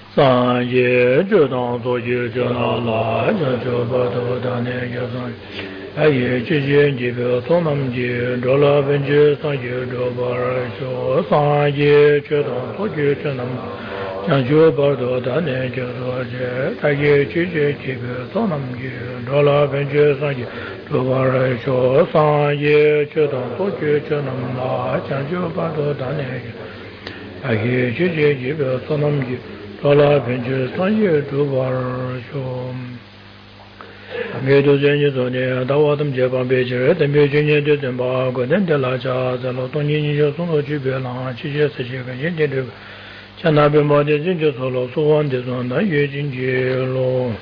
Sanje Jodang Soji Janala Janjobato Dane Yazan Aye Chije Jibe Sonam Ji Dola Benje Sanje Dobara Sho Sanje Jodang Soji Janam Janjobato Dane Jazoje Aye Chije Jibe Sonam Ji Dola Benje Sanje Dobara Sho Sanje Jodang Soji Janam La Janjobato Dane Aye Chije Jibe Sonam Ji Tola Benji Sanye Dubar Shom Amedo Jenny Sonia, Dawadam Japan Bejer, the Virginia de Dembago, then the Laja, the Lotoni Sono Jibela, Chija Saka, Yendu, Chanabe Modi Jinja Solo, so on this one, Yujin Jelo.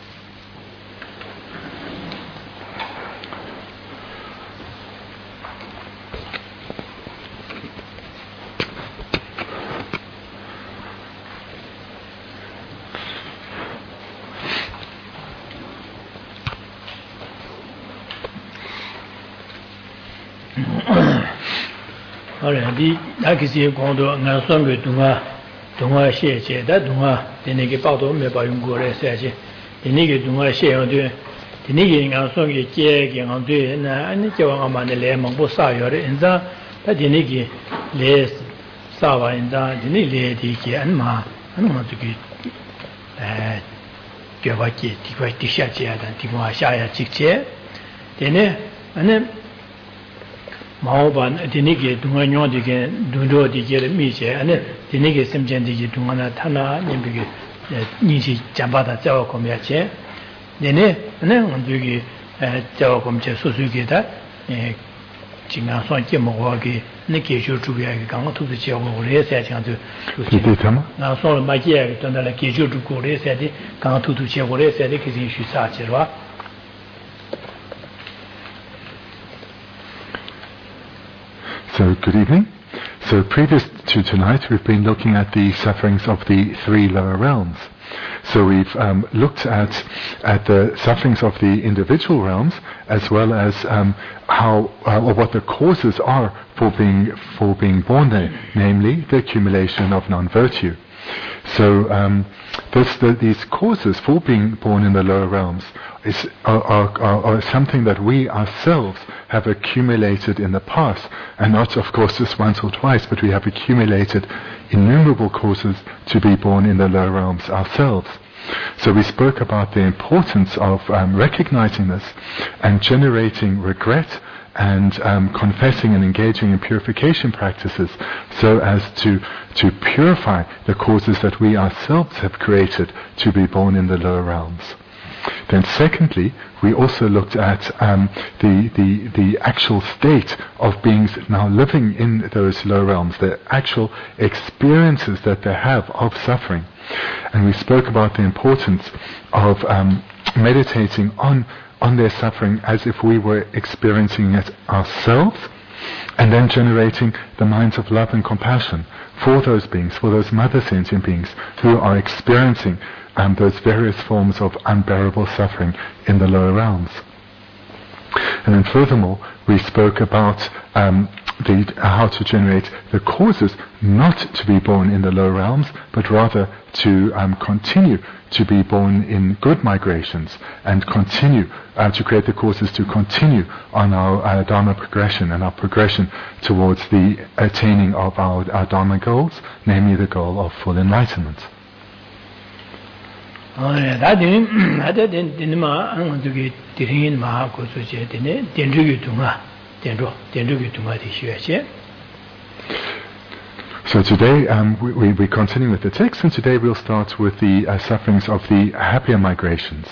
Di Nakisi Kondo, Nansong Dunga Shea, that Dunga, the Niki Pato Mebayungore Saji, the Niki Dunga Shea on the Niki Nansong Jay on the Nikaman Lemon Bosayor in the Niki Les Sava in the Niki and Ma, I don't want to get Gavaki, Tikwatishachi, and Tikwa Shaya Chiche, then Maoban, Diniki, Dunganyo, Dundo, the Miche, and Diniki Simjan, the Dungana Tana, Nimbiki, Nishi Jambata, Jawakomiache, Dene, and then on Dugi, Jawakomche, Suzuki, that Chinga Son Kimawagi, Niki, Jutuga, Gang to the Chiago, setting to now, so my year, Tonala Kiju to Kore, said, Gang to Chiago, said, Kishi Sachira. So, good evening. So, previous to tonight, we've been looking at the sufferings of the three lower realms. So, we've looked at the sufferings of the individual realms, as well as how or what the causes are for being born there, namely the accumulation of non-virtue. So, these causes for being born in the lower realms are something that we ourselves have accumulated in the past, and not, of course, just once or twice, but we have accumulated innumerable causes to be born in the lower realms ourselves. So we spoke about the importance of recognizing this and generating regret and confessing and engaging in purification practices so as to purify the causes that we ourselves have created to be born in the lower realms. Then secondly, we also looked at the actual state of beings now living in those lower realms, the actual experiences that they have of suffering. And we spoke about the importance of meditating on their suffering as if we were experiencing it ourselves, and then generating the minds of love and compassion for those beings, for those mother sentient beings who are experiencing those various forms of unbearable suffering in the lower realms. And then furthermore, we spoke about how to generate the causes not to be born in the lower realms, but rather to continue to be born in good migrations and continue to create the causes to continue on our Dharma progression and our progression towards the attaining of our Dharma goals, namely the goal of full enlightenment. So today we continue with the text, and today we'll start with the sufferings of the happier migrations.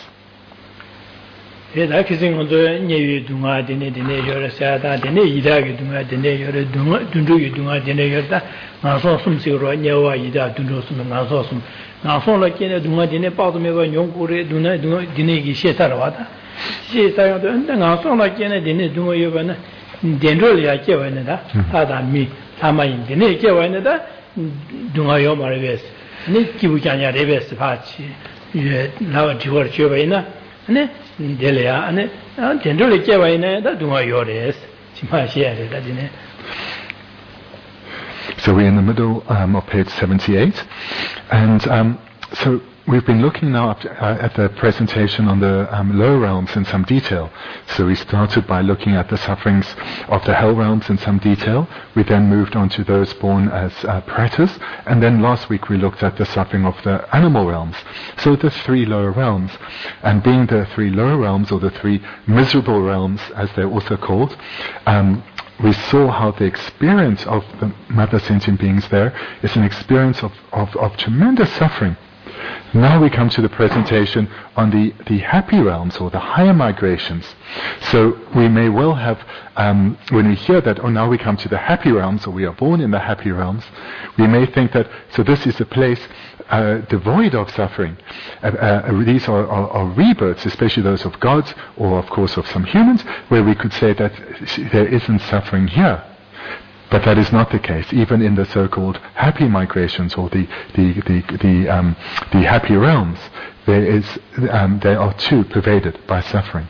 So we're in the middle of page 78, and So we've been looking now at the presentation on the lower realms in some detail. So we started by looking at the sufferings of the hell realms in some detail. We then moved on to those born as pretas. And then last week we looked at the suffering of the animal realms. So the three lower realms. And being the three lower realms, or the three miserable realms as they're also called, we saw how the experience of the mother sentient beings there is an experience of tremendous suffering. Now we come to the presentation on the happy realms, or the higher migrations. So we may well have, when we hear that, now we come to the happy realms, or we are born in the happy realms, we may think that, so this is a place devoid of suffering. These are rebirths, especially those of gods, or of course of some humans, where we could say that there isn't suffering here. But that is not the case. Even in the so-called happy migrations, or the happy realms, they are too pervaded by suffering.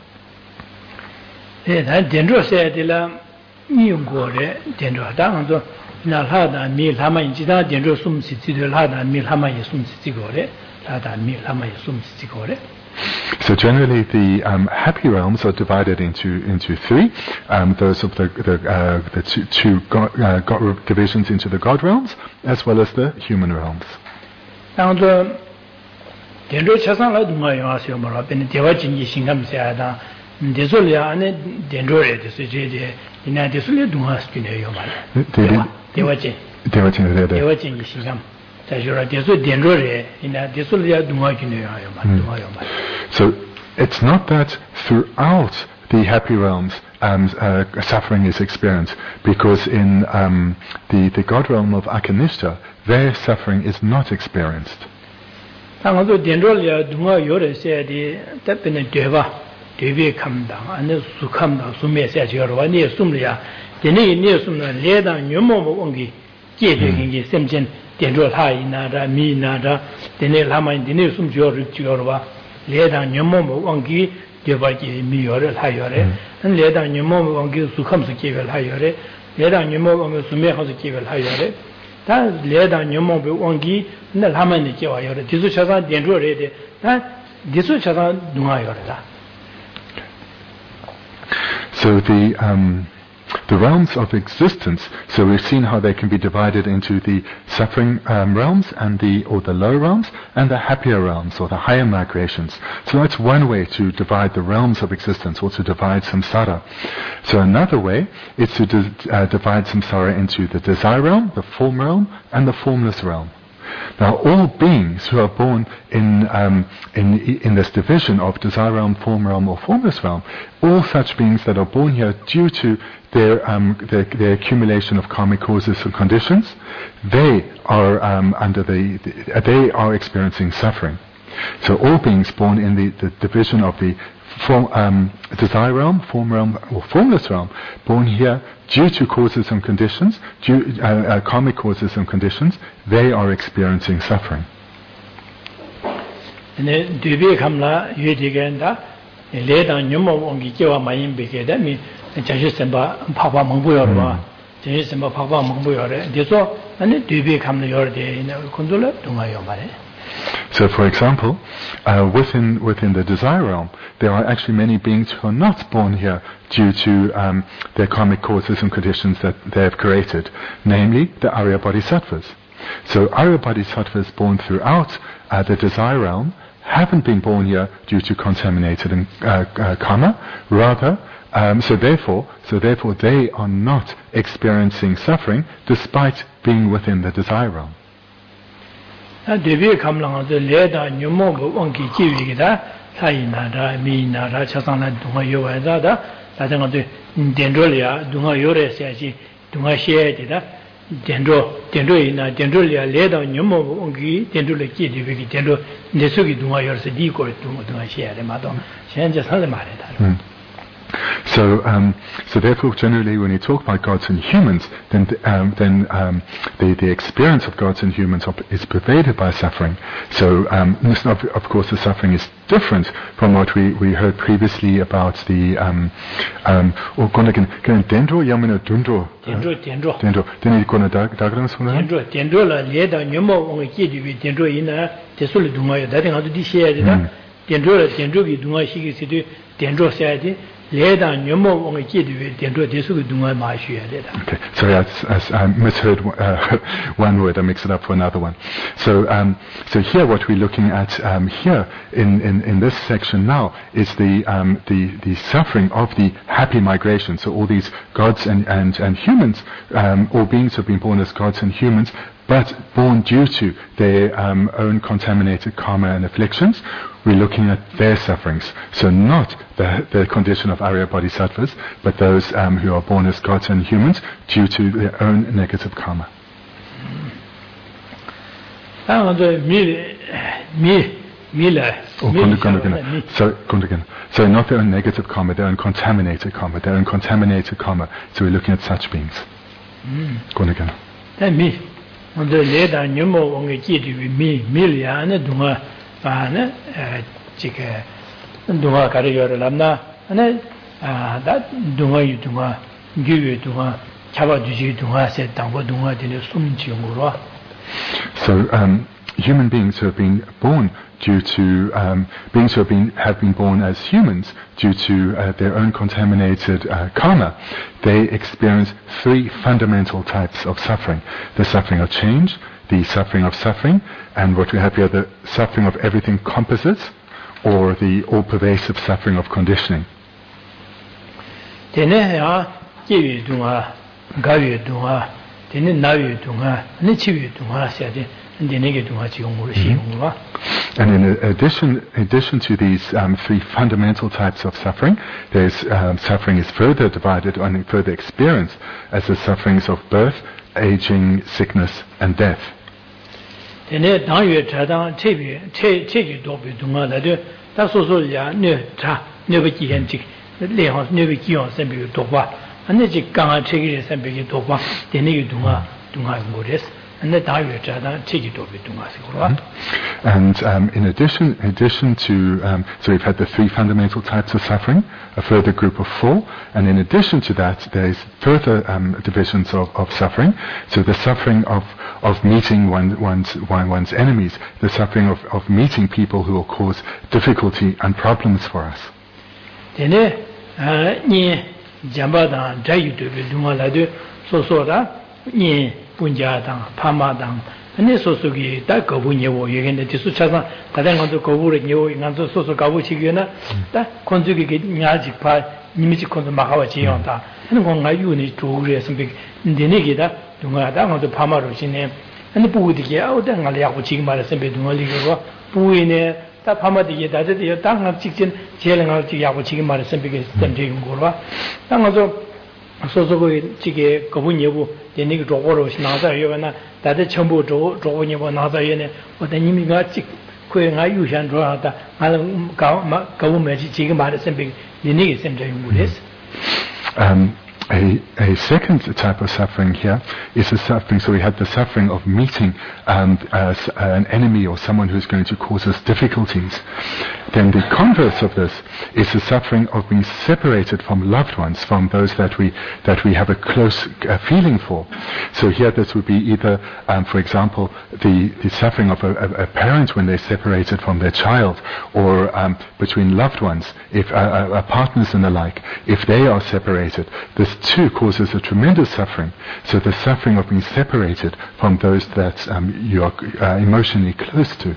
So generally, the happy realms are divided into three. Those of the two God divisions into the God realms, as well as the human realms. So it's not that throughout the happy realms suffering is experienced, because in the God realm of Akanishta, their suffering is not experienced. Dendro hai nada mi nada dene lama dene sum jor jorwa leda nyomo wangi jeba ji mi yore ha yore an leda nyomo wangi sukham se kevel ha yore leda nyomo wangi sume ha se kevel ha yore ta leda nyomo be wangi na lama ne jewa yore disu chasan dendro re de ta disu chasan dunga yore da. So the realms of existence, so we've seen how they can be divided into the suffering realms and the low realms, and the happier realms, or the higher migrations. So that's one way to divide the realms of existence, or to divide samsara. So another way is to divide samsara into the desire realm, the form realm, and the formless realm. Now, all beings who are born in this division of desire realm, form realm, or formless realm, all such beings that are born here due to their accumulation of karmic causes and conditions, they are they are experiencing suffering. So all beings born in the division of the desire realm, form realm, or formless realm, born here due to causes and conditions, karmic causes and conditions, they are experiencing suffering. So, for example, within the desire realm, there are actually many beings who are not born here due to their karmic causes and conditions that they have created, namely the Arya Bodhisattvas. So, Arya Bodhisattvas born throughout the desire realm haven't been born here due to contaminated karma. Rather, so therefore, they are not experiencing suffering despite being within the desire realm. So, so therefore, generally, when you talk about gods and humans, then the experience of gods and humans is pervaded by suffering. So, of course, the suffering is different from what we heard previously about the dendro yamina dundro. Dendro. Then you gonna diagram suna. Dendro la leda nyomo onge kidi dendro ina tesule dunga ya dati ngadu di shaya de dendro la dendro ki dunga shiki sidu dendro shaya de. Okay, sorry, I misheard one word. I mixed it up for another one. So, so here, what we're looking at here in this section now is the suffering of the happy migration. So, all these gods and humans, all beings have been born as gods and humans, but born due to their own contaminated karma and afflictions. We're looking at their sufferings. So not the condition of Arya Bodhisattvas, but those who are born as gods and humans due to their own negative karma. So not their own negative karma, their own contaminated karma, So we're looking at such beings. Dunga Karayor Lamna, and Dunga Yudunga, Giyu Dunga, Chavaduji Dunga said Tango Dunga in Sumchungura. So, human beings who have been born due to beings who have been born as humans due to their own contaminated karma, they experience three fundamental types of suffering: the suffering of change, the suffering of suffering, and what we have here, the suffering of everything composite, or the all-pervasive suffering of conditioning. And in addition to these three fundamental types of suffering, there's suffering is further divided and further experienced as the sufferings of birth, aging, sickness, and death. And in addition to, so we've had the three fundamental types of suffering, a further group of four, and in addition to that, there's further divisions of suffering. So the suffering of meeting one's enemies, the suffering of meeting people who will cause difficulty and problems for us. Punjadang, Pamadang, and this also get that Gabunyo, you can the Suchasa, Tadango Gabur, you and so Gabuchigana, that conjugate Nazi part, Nimicon Mahawachi on that, and one I unit to raise some big Denegida, Dungadang of the Pamaruchin, and the Pudi out and Aliakuching Marasembe Dumaligo, Puine, that Pamadi, that the Tang of Chicken, telling out the Yakuching Marasembe, Stanting Gura, and also. So Chige Gabunyo, the Nig Dogoro, Naza Yovana, that the Chambu Drogonyo Naza Yene, or the Nimigachi, Queen Ayushan Drata, Gabumachi Chigama, the Nig Center. A second type of suffering here is the suffering. So we had the suffering of meeting an enemy or someone who's going to cause us difficulties. Then the converse of this is the suffering of being separated from loved ones, from those that we have a close feeling for. So here this would be either, for example, the suffering of a parent when they're separated from their child, or between loved ones, if partners and the like, if they are separated. This too causes a tremendous suffering. So the suffering of being separated from those that you are emotionally close to.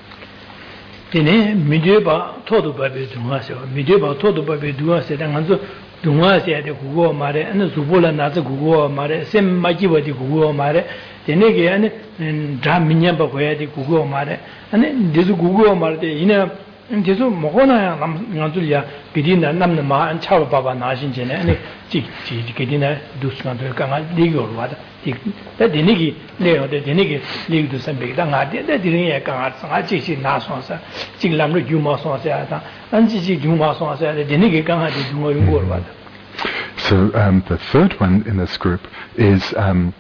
Mideba Todo Baby Dumasio, Mideba Todo Baby Duas, and Dumasia de Gugo Mare, and Zubula Naza Gugo Mare, Sem Majiva de Gugo Mare, the Negian and Draminyamba de Gugo Mare, and then this Gugo Mare, and this Mohona Nanzulia, Gedina Namnama, and Chava Baba Najin, and Gedina Dusman, legal water. that the Niki Leo, the Niki leave to some big Danga, that didn't come I teach in Nasonsa, Jinglam Juma Sonsa, and Gigi Juma Sonsa, the Niki Ganga is doing world. So the third one in this group is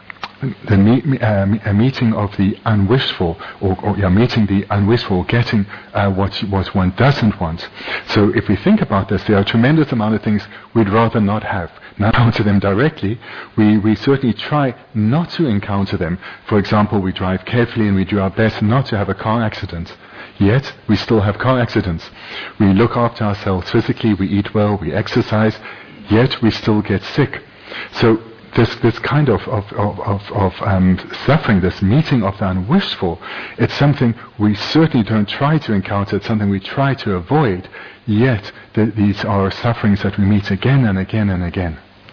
a meeting of the unwished for, or meeting the unwished for, getting what one doesn't want. So if we think about this, there are a tremendous amount of things we'd rather not have. Not encounter them directly, we certainly try not to encounter them. For example, we drive carefully and we do our best not to have a car accident. Yet, we still have car accidents. We look after ourselves physically, we eat well, we exercise, yet we still get sick. So this kind of suffering, this meeting of the unwished for, it's something we certainly don't try to encounter, it's something we try to avoid, yet these are sufferings that we meet again and again and again.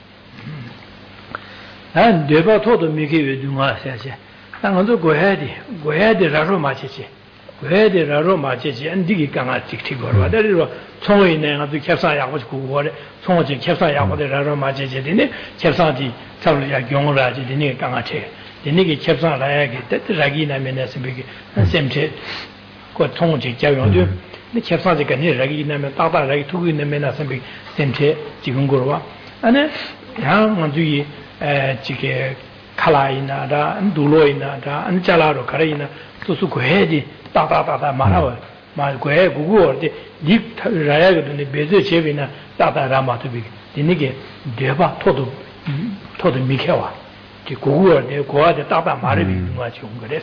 And the battle to make it do my says, I'm go ahead, Raroma Chichi. Where the Raroma Chichi and Digi Ganga Tiktigor. That is Tony and the Kepsaya was good, Tony Kepsaya with the Raroma Chichi, Kepsati, Tavia Yongra, the Nigga Gangache, the Nigga Kepsa Rag, that Ragina Menes and Semte, got Tony Javion, the Kepsati can hear Ragina, Tata, like two in the Menas and Semte, Jigungurwa, and then young Mandu. Chike Kalaina, and Duloina, and Jalaro Karina, to Sukuhedi, Tata Marawa, my Gue, Gugu, the deep Rayag and the Bezu Chevina, Tata Rama to be the Nigga, Deva Toto Mikawa, the Gugu, the Gua, the Tata Maravi, much younger.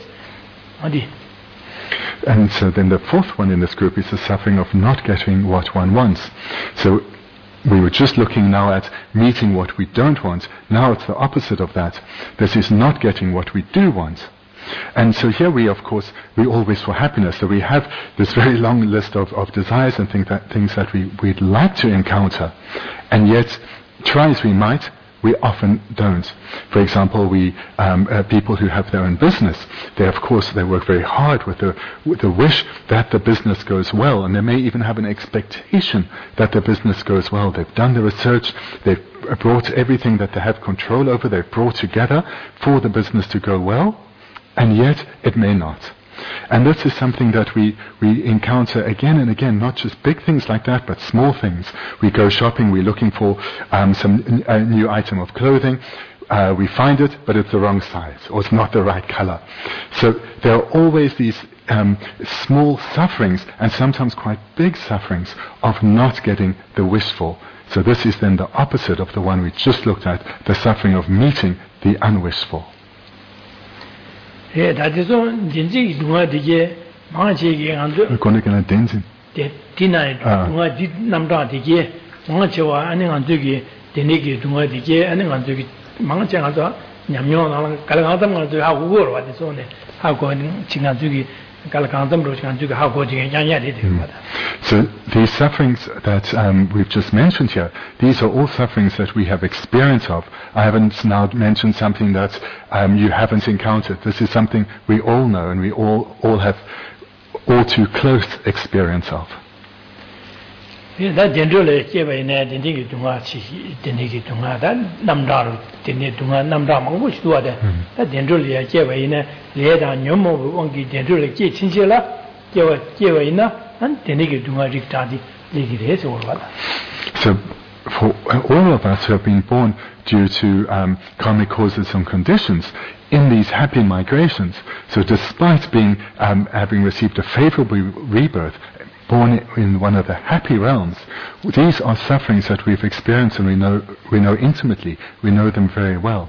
And so then the fourth one in this group is the suffering of not getting what one wants. So we were just looking now at meeting what we don't want. Now it's the opposite of that. This is not getting what we do want. And so here we, of course, we all wish for happiness. So we have this very long list of desires and things that we'd like to encounter. And yet, try as we might, we often don't. For example, people who have their own business, they work very hard with the wish that the business goes well, and they may even have an expectation that the business goes well. They've done the research, they've brought everything that they have control over, they've brought together for the business to go well, and yet it may not. And this is something that we encounter again and again, not just big things like that, but small things. We go shopping, we're looking for a new item of clothing, we find it, but it's the wrong size, or it's not the right color. So there are always these small sufferings, and sometimes quite big sufferings, of not getting the wish for. So this is then the opposite of the one we just looked at, the suffering of meeting the unwished for. That is on Jinji, Dije, Manchi, and Denzin. The Tina, Namda, Dije, Manchawa, and Andugi, the Niki, Duma, Dije, and Andugi, Manchanga, Yamion, Kalakantam, to how war, what is on it, how going Chingandugi, Kalakantam, Roshanduga, how going Yanya. So these sufferings that we've just mentioned here, these are all sufferings that we have experience of. I haven't now mentioned something that you haven't encountered. This is something we all know and we all have all too close experience of. That generally gave a net in the Dunga, that Namdar, Dunga, Namdam, which do other. That generally gave a net, Leda, Yomo, Wongi, generally gave Chinchilla, gave a enough. So, for all of us who have been born due to karmic causes and conditions in these happy migrations, so despite having received a favorable rebirth, born in one of the happy realms, these are sufferings that we've experienced and we know intimately, we know them very well.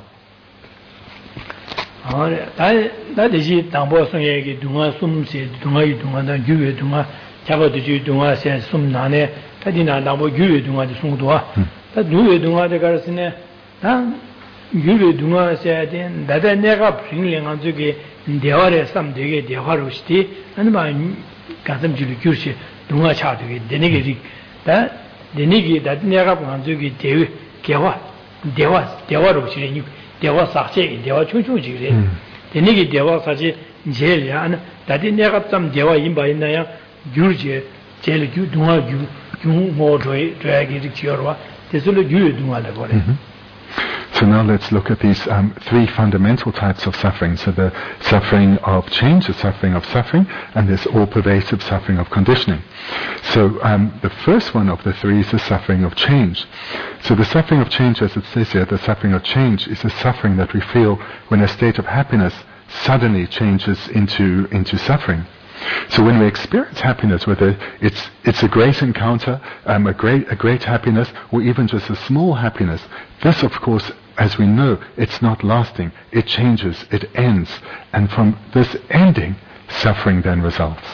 That is it. Dunga Sum said, Dunga, you Dunga. Chaba to do Dunga says some nane, Tadina Nabo Guru Dunga the Sundua. That Guru Dunga the Garasine, Guru Dunga said, that I never bring on to get the other some day, the Harusti, and my Katam Julukushi, Dunga Chatu, the Niggi, that the Niggi that never on to get Dewa, Dewa, Dewa Sache, Dewa Chuchu, the Niggi Dewa Sache, Jelian, that they never some Dewa in by Naya. Jurje, Jelly, you do not you more drag it, there's only you do So now let's look at these three fundamental types of suffering. So the suffering of change, the suffering of suffering, and this all-pervasive suffering of conditioning. So the first one of the three is the suffering of change. So the suffering of change, as it says here, the suffering of change is the suffering that we feel when a state of happiness suddenly changes into suffering. So when we experience happiness, whether it's a great encounter, a great happiness, or even just a small happiness, this, of course, as we know, it's not lasting. It changes, it ends, and from this ending, suffering then results.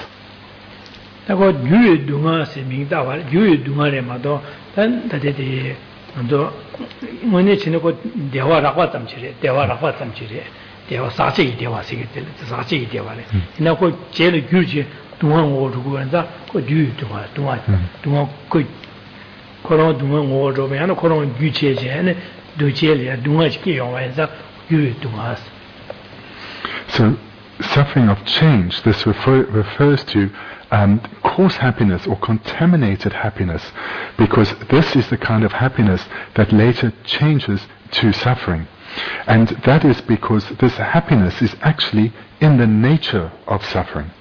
Dewa sachi dewa sigil sachi dewa le ina ko jele gyurje dunga ngo rugu anza ko gyu dunga ko koron dunga ngo ro me ana koron gyuche je ne do jele dunga ki yo anza gyu dunga. So suffering of change, this refers to coarse happiness or contaminated happiness, because this is the kind of happiness that later changes to suffering. And that is because this happiness is actually in the nature of suffering.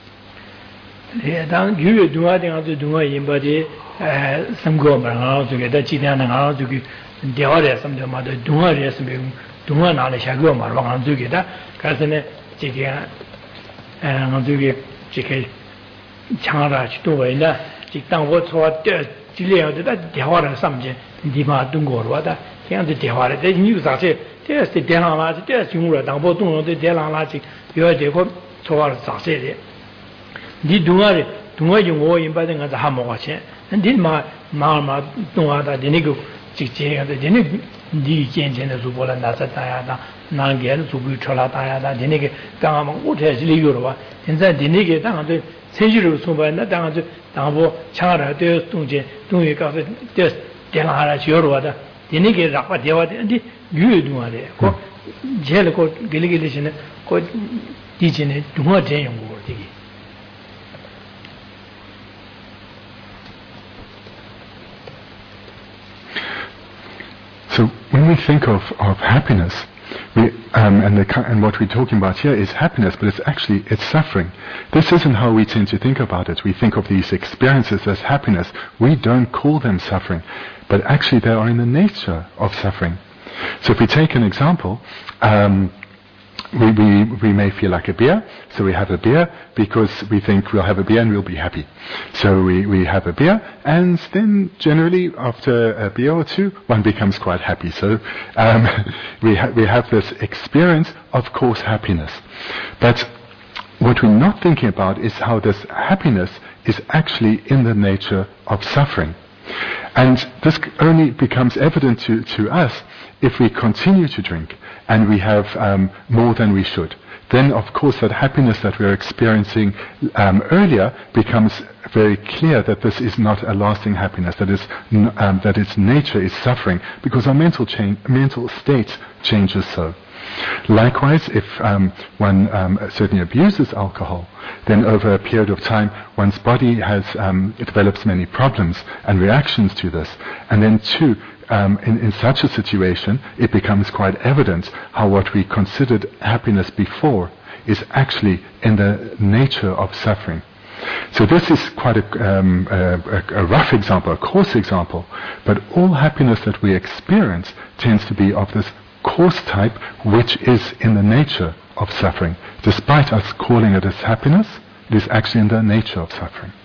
So when we think of happiness, and what we're talking about here is happiness, but it's suffering. This isn't how we tend to think about it. We think of these experiences as happiness. We don't call them suffering, but actually they are in the nature of suffering. So if we take an example, we may feel like a beer, so we have a beer because we think we'll have a beer and we'll be happy. So we have a beer, and then generally after a beer or two, one becomes quite happy. So we have this experience of coarse happiness. But what we're not thinking about is how this happiness is actually in the nature of suffering. And this only becomes evident to us if we continue to drink and we have more than we should. Then, of course, that happiness that we're experiencing earlier becomes very clear that this is not a lasting happiness, that its nature is suffering, because our mental state changes so. Likewise, if one certainly abuses alcohol, then over a period of time, one's body it develops many problems and reactions to this. And then too, in such a situation, it becomes quite evident how what we considered happiness before is actually in the nature of suffering. So this is quite a rough example, a coarse example, but all happiness that we experience tends to be of this coarse type, which is in the nature of suffering. Despite us calling it as happiness, it is actually in the nature of suffering.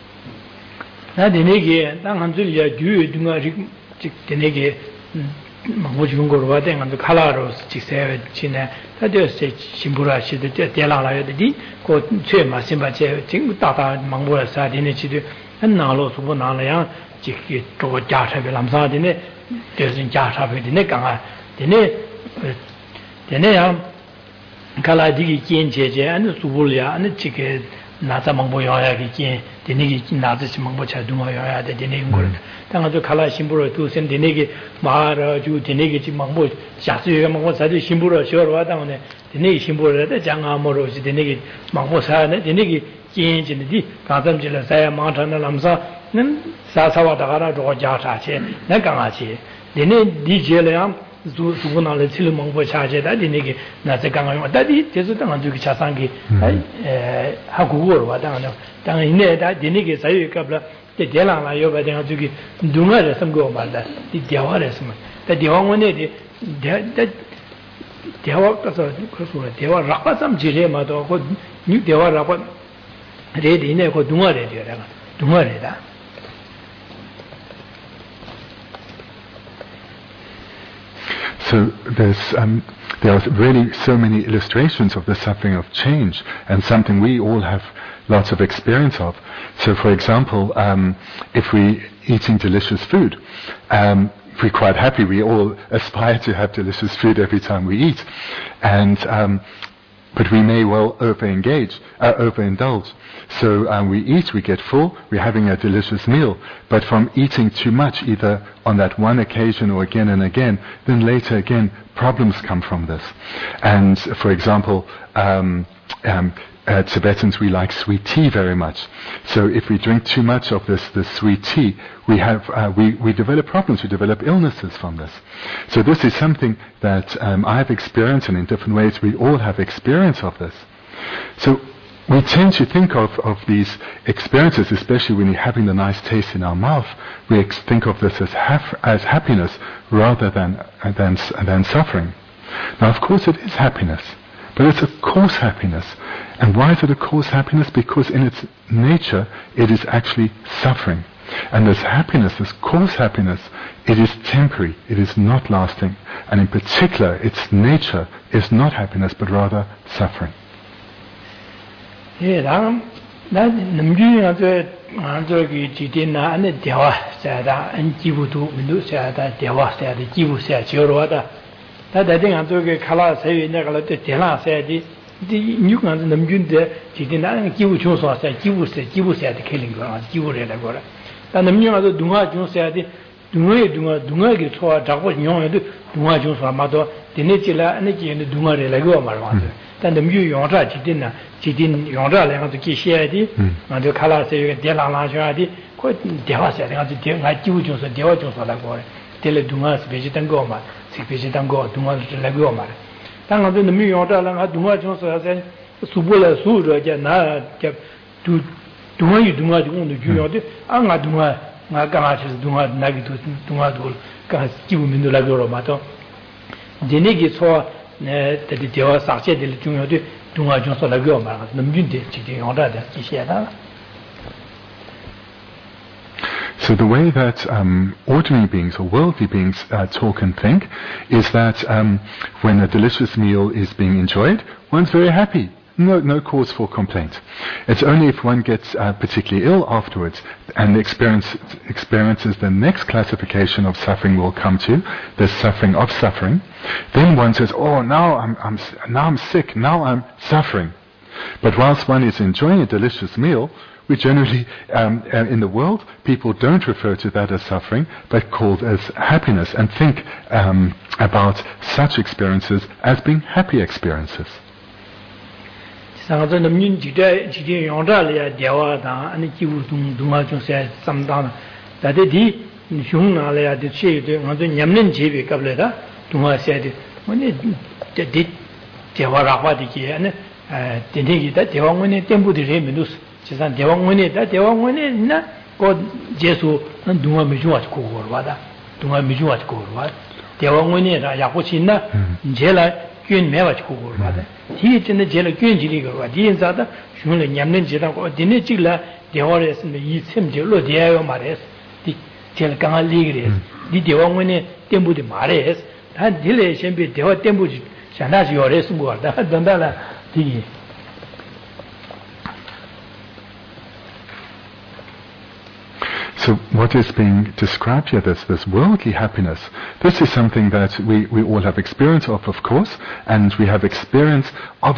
나자 망보 요야기 긴 데네기 나자 망보 차둥어 요야 데네 거 당아도 칼라 심부로 두선 데네기 마라주 데네기 지 망보 샤스요 망보 자주 심부로 쇼로 와다오네 데네기 심부로데 장아모로지 데네기 망보 사네 데네기 긴진디 가담질라 사야 망타나 남사 는 사사와다가라 저 자타체 내강아치 데네 디젤량 수고나 레칠 몽보 차제다 되게 나서 강강 다디 제수 당한 주기 차상기 하고로 와다는 당 이내다 되게 사유갑라 대량라 요바된 주기 둥아를 섬고 말다 이 대화를 섬 다 대왕원에 대화 가서 그래서 대화 라파삼 지레마도 그 대화 라파 레디네 그 둥아래 되라 둥아래다. So there are really so many illustrations of the suffering of change, and something we all have lots of experience of. So, for example, if we eating delicious food, we're quite happy. We all aspire to have delicious food every time we eat, but we may well overindulge. So we eat, we get full, we're having a delicious meal, but from eating too much, either on that one occasion or again and again, then later again, problems come from this. And for example, Tibetans, we like sweet tea very much. So if we drink too much of this sweet tea, we develop problems, we develop illnesses from this. So this is something that I have experienced, and in different ways we all have experience of this. So we tend to think of these experiences, especially when we're having the nice taste in our mouth, we think of this as happiness rather than suffering. Now, of course, it is happiness, but it's a coarse happiness. And why is it a coarse happiness? Because in its nature, it is actually suffering. And this happiness, this coarse happiness, it is temporary, it is not lasting. And in particular, its nature is not happiness, but rather suffering. 但的没用着指定用着两个就给写的，那就看了是有电浪上的，快电话写的，就电话9就是电话就是那个，电了动啊是必须等过嘛，是必须等过，动啊是那个嘛。当然这没用着，那个动啊就是在苏不了苏着的，那叫动啊就我们就要的，啊动啊干嘛就是动啊那个都动啊都干基本面都那个了嘛都，的那个说。这里电话上线的重要的动画就是那个嘛，能用的这个用着的这些的。 So the way that ordinary beings or worldly beings talk and think is that when a delicious meal is being enjoyed, one's very happy. No cause for complaint. It's only if one gets particularly ill afterwards and experiences the next classification of suffering will come to, the suffering of suffering, then one says, "Oh, now I'm sick. Now I'm suffering." But whilst one is enjoying a delicious meal, we generally in the world people don't refer to that as suffering, but called as happiness, and think about such experiences as being happy experiences. 上次能用几点用着了电话当，那几乎动啊就是上当了。但是的熊拿来的写的，我这年龄级别搞不来的，动啊写的，我那这电话上话的些呢，天天的电话我那店铺的人们都是，就像电话我那那我结束，那动啊没就话就过了的，动啊没就话就过了，电话我那啥也不行了，你起来。捐没法去过过的，第一真的接了捐起的个，第一咋的，熊了年龄接到过，今天这个电话的是么一次就落地要买的，的接了刚刚离个的，你电话我呢店铺的买的，他你来先别电话店铺去，现在是要的是我的，等到了这个。 So what is being described here, this worldly happiness, this is something that we all have experience of course, and we have experience of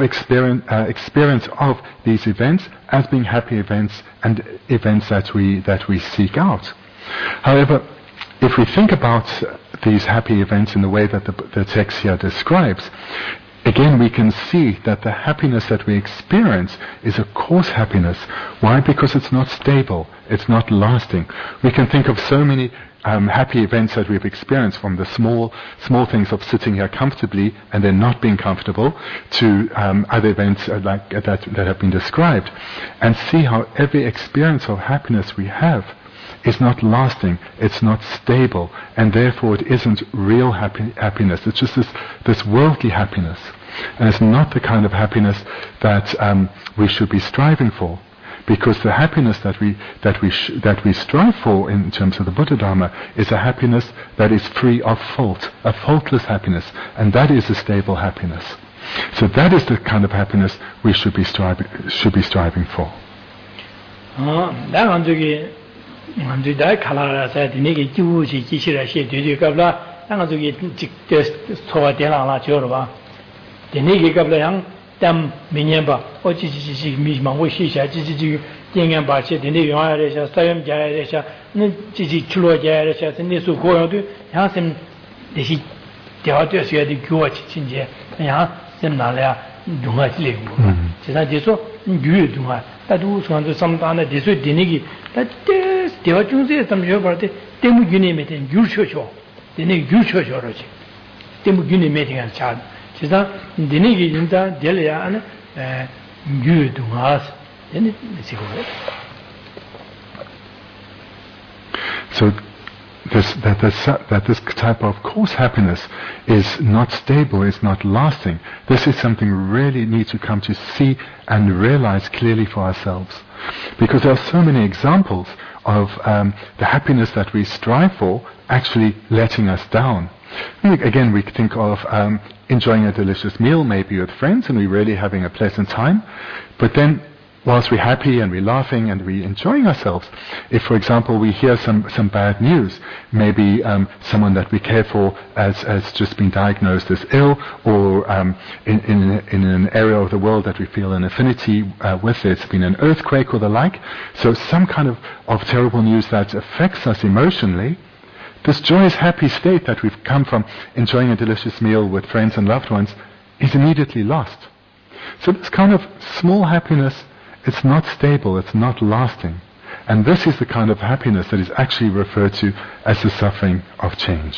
these events as being happy events and events that we seek out. However, if we think about these happy events in the way that the text here describes, again, we can see that the happiness that we experience is a coarse happiness. Why? Because it's not stable. It's not lasting. We can think of so many happy events that we've experienced, from the small things of sitting here comfortably and then not being comfortable, to other events like that have been described, and see how every experience of happiness we have is not lasting, it's not stable, and therefore it isn't real happiness. It's just this worldly happiness, and it's not the kind of happiness that we should be striving for. Because the happiness that we strive for in terms of the Buddha Dharma is a happiness that is free of fault, a faultless happiness, and that is a stable happiness. So that is the kind of happiness we should be striving for. Tam Minyamba, or Chichi, Mishma, Chichi, Yangan Bachi, the New Irish, Sayam Jaresha, Chichi Chulo Jaresha, and Nisu go to Hansen, the Theater, the Kuach Chinja, and Senalia, Dumas Live. So, you do that was one to some time that this would Dinigi, that they were choosing some Jobarte, Temu Unimate and Yusho, the new Yusho, Temu Unimating and child. So this type of coarse happiness is not stable, is not lasting. This is something we really need to come to see and realize clearly for ourselves. Because there are so many examples of the happiness that we strive for actually letting us down. Again, we think of enjoying a delicious meal, maybe with friends, and we're really having a pleasant time. But then, whilst we're happy and we're laughing and we're enjoying ourselves, if, for example, we hear some bad news, maybe someone that we care for has just been diagnosed as ill, or in an area of the world that we feel an affinity with, there's been an earthquake or the like, so some kind of terrible news that affects us emotionally, this joyous, happy state that we've come from enjoying a delicious meal with friends and loved ones is immediately lost. So this kind of small happiness, it's not stable, it's not lasting. And this is the kind of happiness that is actually referred to as the suffering of change.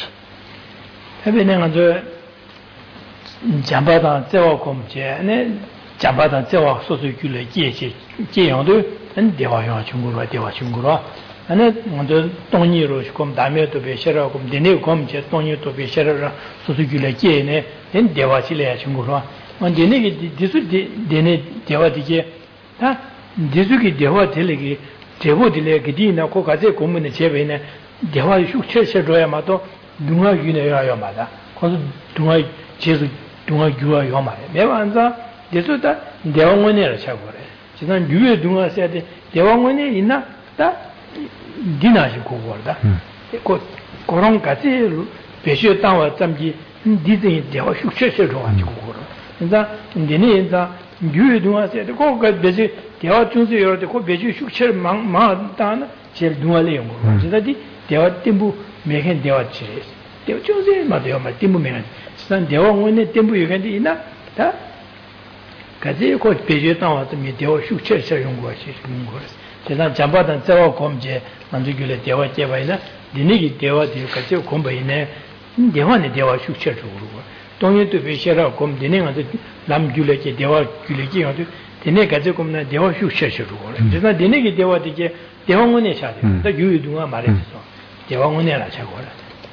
And then Tony Roche come Damia to be share of the new come Tony to be share Suzuki Lake, then Devachile Chungura. On the negative, this would Devati, Dizuki Deva Telegi, Tevo de Legidina, Cocaze, Commune Chevene, Deva Shukche Royamato, Dunga Unea Yamada, cause Dunga Jesu Dunga Gua Yoma. Nevanza, Desuta, Devangone Chavore. She then you Dunga said, Devangone ina that. Dinaji Kuwarda. Koron Kasi, Peshe Tawa Tamji, Dizzy, they were successful to Anjukura. And that in the name that you do not say the Coca Bezi, they are choosing or the Cobeju Success Mantana, Shell Dualeum. They are Timbu making their chase. They were choosing Madame Timbu man. Stand they were when the Timbu you can do enough. That Kazi called Peshe Tawa to me, they were success young watches. 제가 잠바단 저거 검제 만들길래 대화 제바이나 니니기 대화 될 같이 공부이네 대화네 대화 숙제적으로 동의도 배셔라 검 니네한테 남줄에게 대화 줄에게 하도 니네 가지 검나 대화 숙제적으로 제가 니네기 대화 되게 대화원에 차대 또 유유동아 말했어 대화원에라 자고라.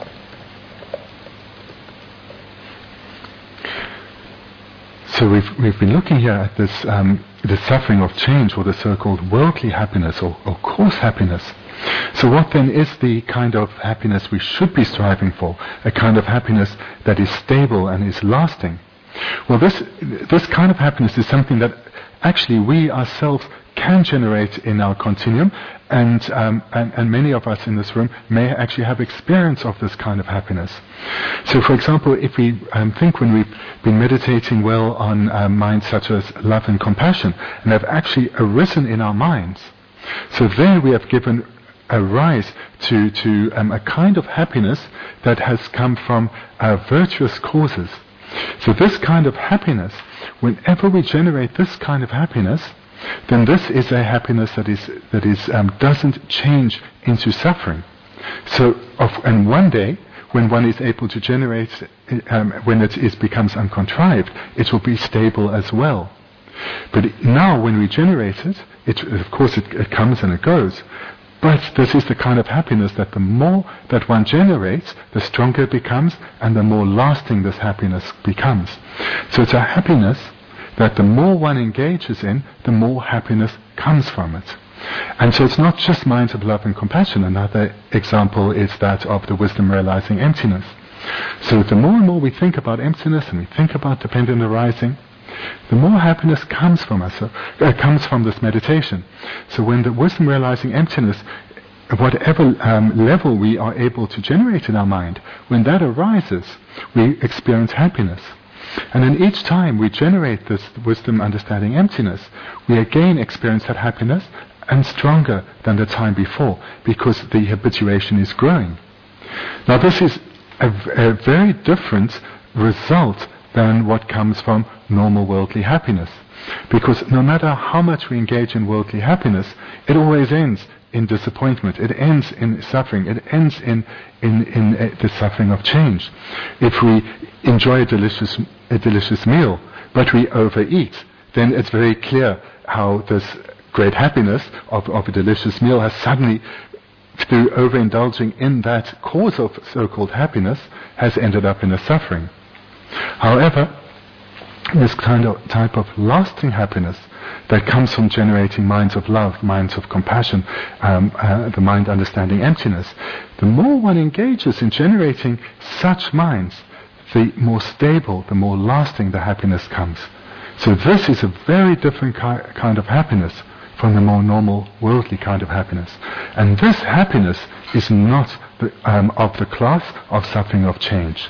So we've been looking here at this the suffering of change, or the so-called worldly happiness, or coarse happiness. So what then is the kind of happiness we should be striving for? A kind of happiness that is stable and is lasting. Well, this kind of happiness is something that actually we ourselves can generate in our continuum, and many of us in this room may actually have experience of this kind of happiness. So, for example, if we think when we've been meditating well on minds such as love and compassion, and have actually arisen in our minds, so there we have given a rise to a kind of happiness that has come from virtuous causes. So this kind of happiness, whenever we generate this kind of happiness, then this is a happiness that doesn't change into suffering. So, and one day, when one is able to generate, when it becomes uncontrived, it will be stable as well. But now, when we generate it, of course, it comes and it goes. But this is the kind of happiness that the more that one generates, the stronger it becomes, and the more lasting this happiness becomes. So it's a happiness that the more one engages in, the more happiness comes from it. And so it's not just minds of love and compassion. Another example is that of the wisdom realizing emptiness. So the more and more we think about emptiness and we think about dependent arising, the more happiness comes from us, comes from this meditation. So when the wisdom realizing emptiness, whatever level we are able to generate in our mind, when that arises, we experience happiness. And then each time we generate this wisdom understanding emptiness, we again experience that happiness, and stronger than the time before, because the habituation is growing. Now this is a very different result than what comes from normal worldly happiness. Because no matter how much we engage in worldly happiness, it always ends in disappointment. It ends in suffering. It ends in the suffering of change. If we enjoy a delicious meal, but we overeat, then it's very clear how this great happiness of a delicious meal has suddenly, through overindulging in that cause of so-called happiness, has ended up in a suffering. However, this type of lasting happiness that comes from generating minds of love, minds of compassion, the mind understanding emptiness, the more one engages in generating such minds, the more stable, the more lasting the happiness comes. So this is a very different kind of happiness from the more normal worldly kind of happiness. And this happiness is not of the class of suffering of change.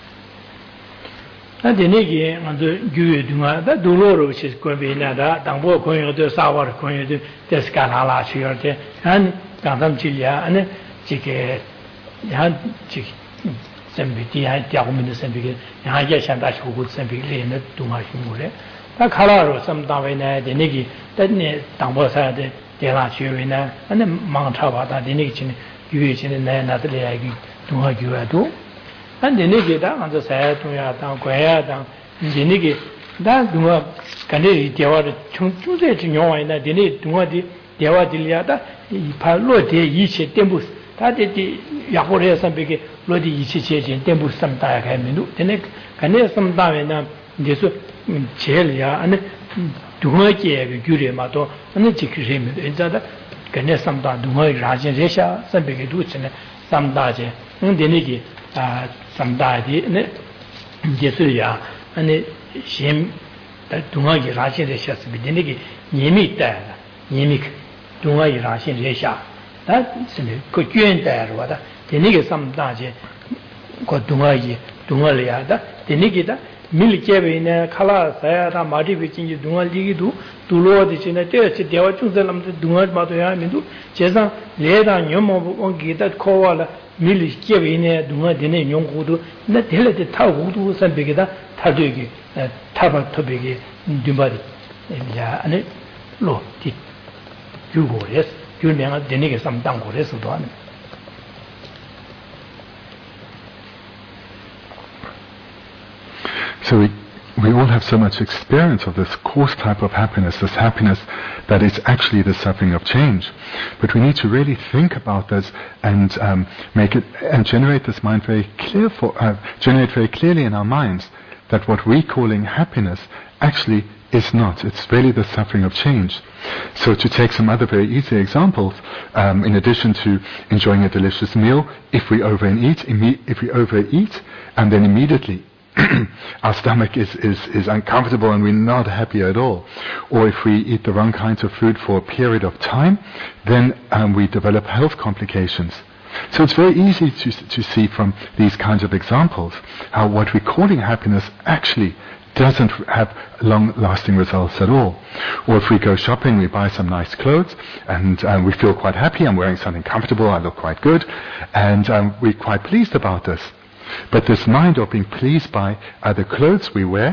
And the Niki and the Gudunga, that Doloro, which is going to be Nada, Dambo going to Sawa, going to Descanala, Chiarte, and Gandam Chilia, and Chike, Chik, Sembiti, and Tiamin Sembi, and Yashandash who would Sembi in the Dumashimure. That color, some Davina, the Niki, that Dambo said, De La Chirina, and the Mount Tavata, the Nikin, Guichin, and Natalie, Dunga Guadu. And the Niki on the side to Yatan, Guayatan, the Niki, that do not Canary, Dewa, Chunze, Chinyo, and the need to what the Dewa Diliata, Palote, Yichi, Tempus, that is the Yahore, some big Lodi Yichi, Tempus, some time, the next Canary, some time, and this Chelia, and Duhoki, Gurimato, and the Chikrim, is that Canary, some time, Duhoi, Rajan, Resha, some big Duch, and some Daje, and the Niki. Some died in it, Jesuya, and the shame that Dunga Rashin Resha, Bidiniki, Yemi Dad, Yemik, Dunga Rashin Resha. That's a good dad, what the nigger some daje got Dunga, Dungalia, the Nikita, Milikevi in a color, Sayata, Mardi, which in Dunga Ligidu, to Lord is in a church, they were choosing the Dunga Matoyamidu, Chesa, Leda, Yomo, on Gita, Koala. Milli Kevin, Dunga Dine, Yong Hudu, not tell it the Tahudu, some bigger, Tadugi, Taba Tobigi, Dumbadi, and it, look, you go, yes, you'll be the nigger some dango, yes, one. So we all have so much experience of this coarse type of happiness, this happiness that is actually the suffering of change. But we need to really think about this and make it and generate this mind very clear generate very clearly in our minds that what we're calling happiness actually is not. It's really the suffering of change. So to take some other very easy examples, in addition to enjoying a delicious meal, if we overeat and then immediately our stomach is uncomfortable and we're not happy at all. Or if we eat the wrong kinds of food for a period of time, then we develop health complications. So it's very easy to see from these kinds of examples how what we're calling happiness actually doesn't have long-lasting results at all. Or if we go shopping, we buy some nice clothes, and we feel quite happy, I'm wearing something comfortable, I look quite good, and we're quite pleased about this. But this mind of being pleased by the clothes we wear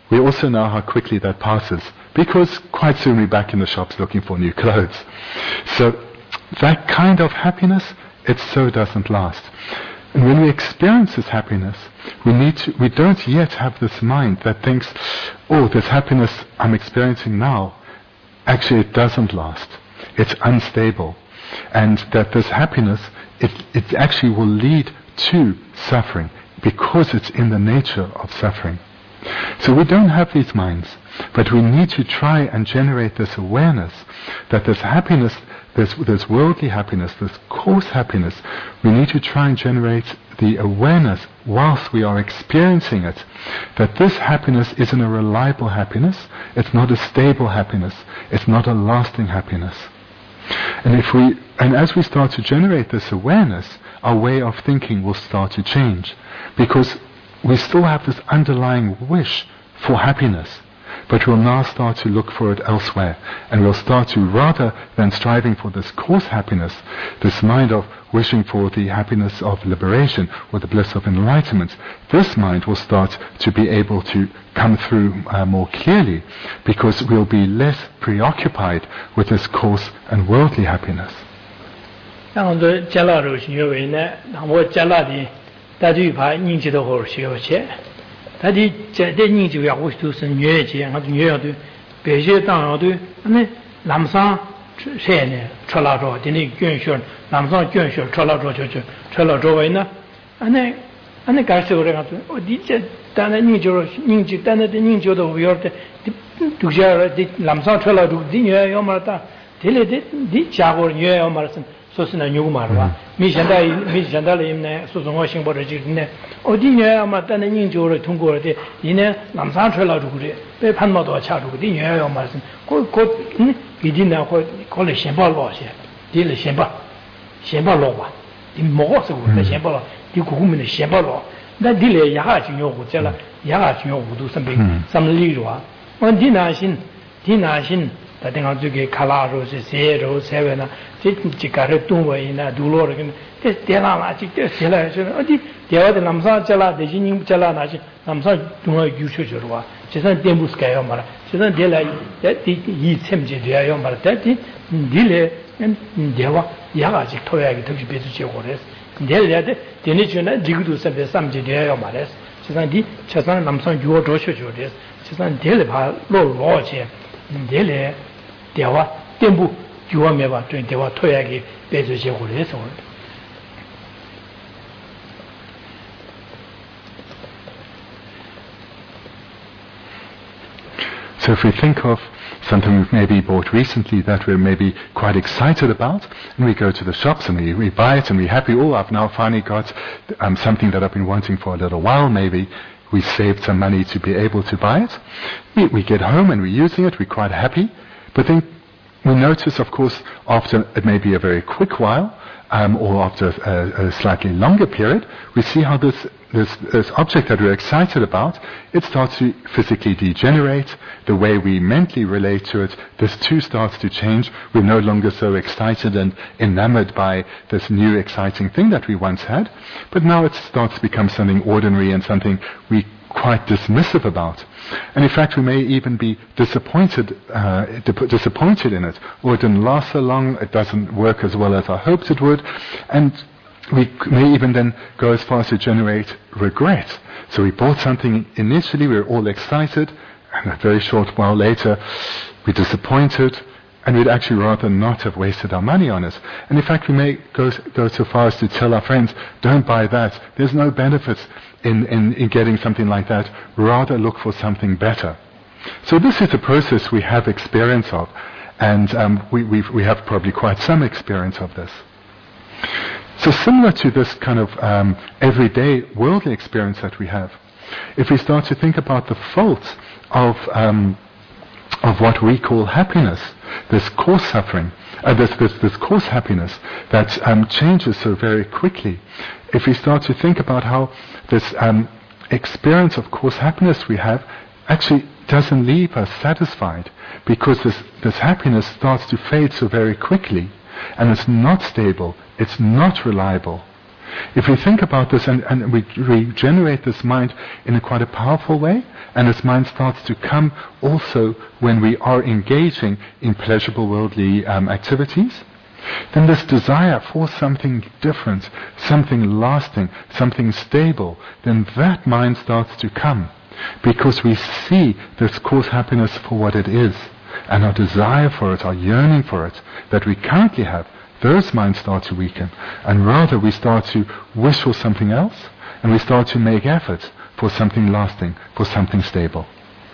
we also know how quickly that passes, because quite soon we're back in the shops looking for new clothes. So that kind of happiness, it so doesn't last. And when we experience this happiness, we don't yet have this mind that thinks, oh, this happiness I'm experiencing now, actually it doesn't last. It's unstable. And that this happiness, it actually will lead to suffering, because it's in the nature of suffering. So we don't have these minds, but we need to try and generate this awareness that this happiness, this worldly happiness, this coarse happiness, we need to try and generate the awareness whilst we are experiencing it, that this happiness isn't a reliable happiness, it's not a stable happiness, it's not a lasting happiness. And as we start to generate this awareness, our way of thinking will start to change, because we still have this underlying wish for happiness, but we'll now start to look for it elsewhere, and we'll start to, rather than striving for this coarse happiness, this mind of wishing for the happiness of liberation or the bliss of enlightenment, this mind will start to be able to come through more clearly, because we'll be less preoccupied with this coarse and worldly happiness. 소스나 뉴마르와 미션달이 있네 소송어 신보르지네 어디냐 아마 다른 인조를 통과할 이네 남산 철라도 그래 배 판마도 차도 디녀요 말씀 곧 이디나 콜레 셴발로시 딜레 셴발로와 이 먹어서 그래 셴발로 이 고구미는 셴발로 나 딜레 야하지 요고 젤라 야하지 요고도 선배 삼리로와 디나신 다등한 쪽에 칼라로스 세로 세베나 지가르 동웨이나 둘로르긴 대라나 직대 세라서 어디 대화의 남사 잘라 대신님 잘라나지 남사 동아 유초저와 제산 템부스카요 말아 제산 대라 이 셈제 돼요 말아 대티 딜레 대화 야가지 토야기 덕지 베스지 고레스 델레데 데니주나 지구도 선배 삼제 돼요 말아 제산 디 제산 남사 유어 조쇼조레스 제산 델레 바 로로제 델레 대화 템부 주어매봐 좀 대화 토야기 배주시고 그래서 So if we think of something we've maybe bought recently that we're maybe quite excited about, and we go to the shops and we buy it and we're happy, oh, I've now finally got something that I've been wanting for a little while, maybe we saved some money to be able to buy it. We get home and we're using it, we're quite happy, but then we notice, of course, after it may be a very quick while, or after a slightly longer period, we see how this object that we're excited about, it starts to physically degenerate. The way we mentally relate to it, this too starts to change. We're no longer so excited and enamored by this new exciting thing that we once had, but now it starts to become something ordinary and something we quite dismissive about. And in fact, we may even be disappointed in it, or it didn't last so long, it doesn't work as well as I hoped it would, and we may even then go as far as to generate regret. So we bought something initially, we were all excited, and a very short while later, we're disappointed, and we'd actually rather not have wasted our money on it. And in fact, we may go so far as to tell our friends, don't buy that, there's no benefit in getting something like that, rather look for something better. So this is a process we have experience of, and we have probably quite some experience of this. So similar to this kind of everyday worldly experience that we have, if we start to think about the faults of what we call happiness, this coarse suffering, this coarse happiness that changes so very quickly, if we start to think about how this experience of coarse happiness we have actually doesn't leave us satisfied, because this happiness starts to fade so very quickly, and it's not stable, it's not reliable. If we think about this and we generate this mind in quite a powerful way, and this mind starts to come also when we are engaging in pleasurable worldly activities, then this desire for something different, something lasting, something stable, then that mind starts to come. Because we see this cause happiness for what it is, and our desire for it, our yearning for it, that we currently have, those minds start to weaken, and rather we start to wish for something else, and we start to make effort for something lasting, for something stable.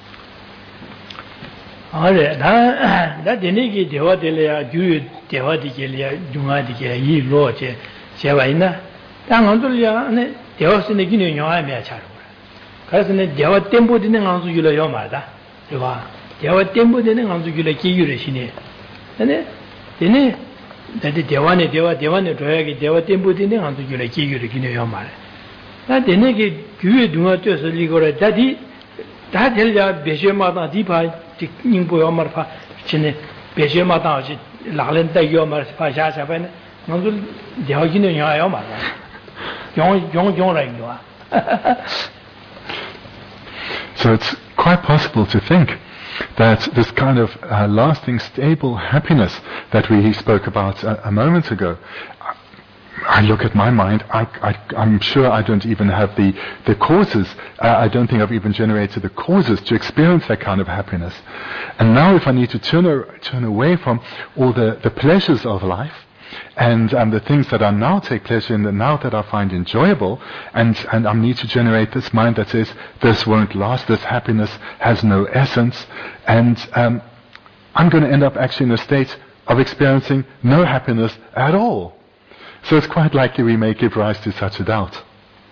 So it's quite possible to think that this kind of lasting, stable happiness that we spoke about a moment ago, I look at my mind, I'm sure I don't even have the causes, I don't think I've even generated the causes to experience that kind of happiness. And now if I need to turn away from all the pleasures of life, and the things that I now take pleasure in, now that I find enjoyable, and I need to generate this mind that says, this won't last, this happiness has no essence, and I'm going to end up actually in a state of experiencing no happiness at all. So it's quite likely we may give rise to such a doubt.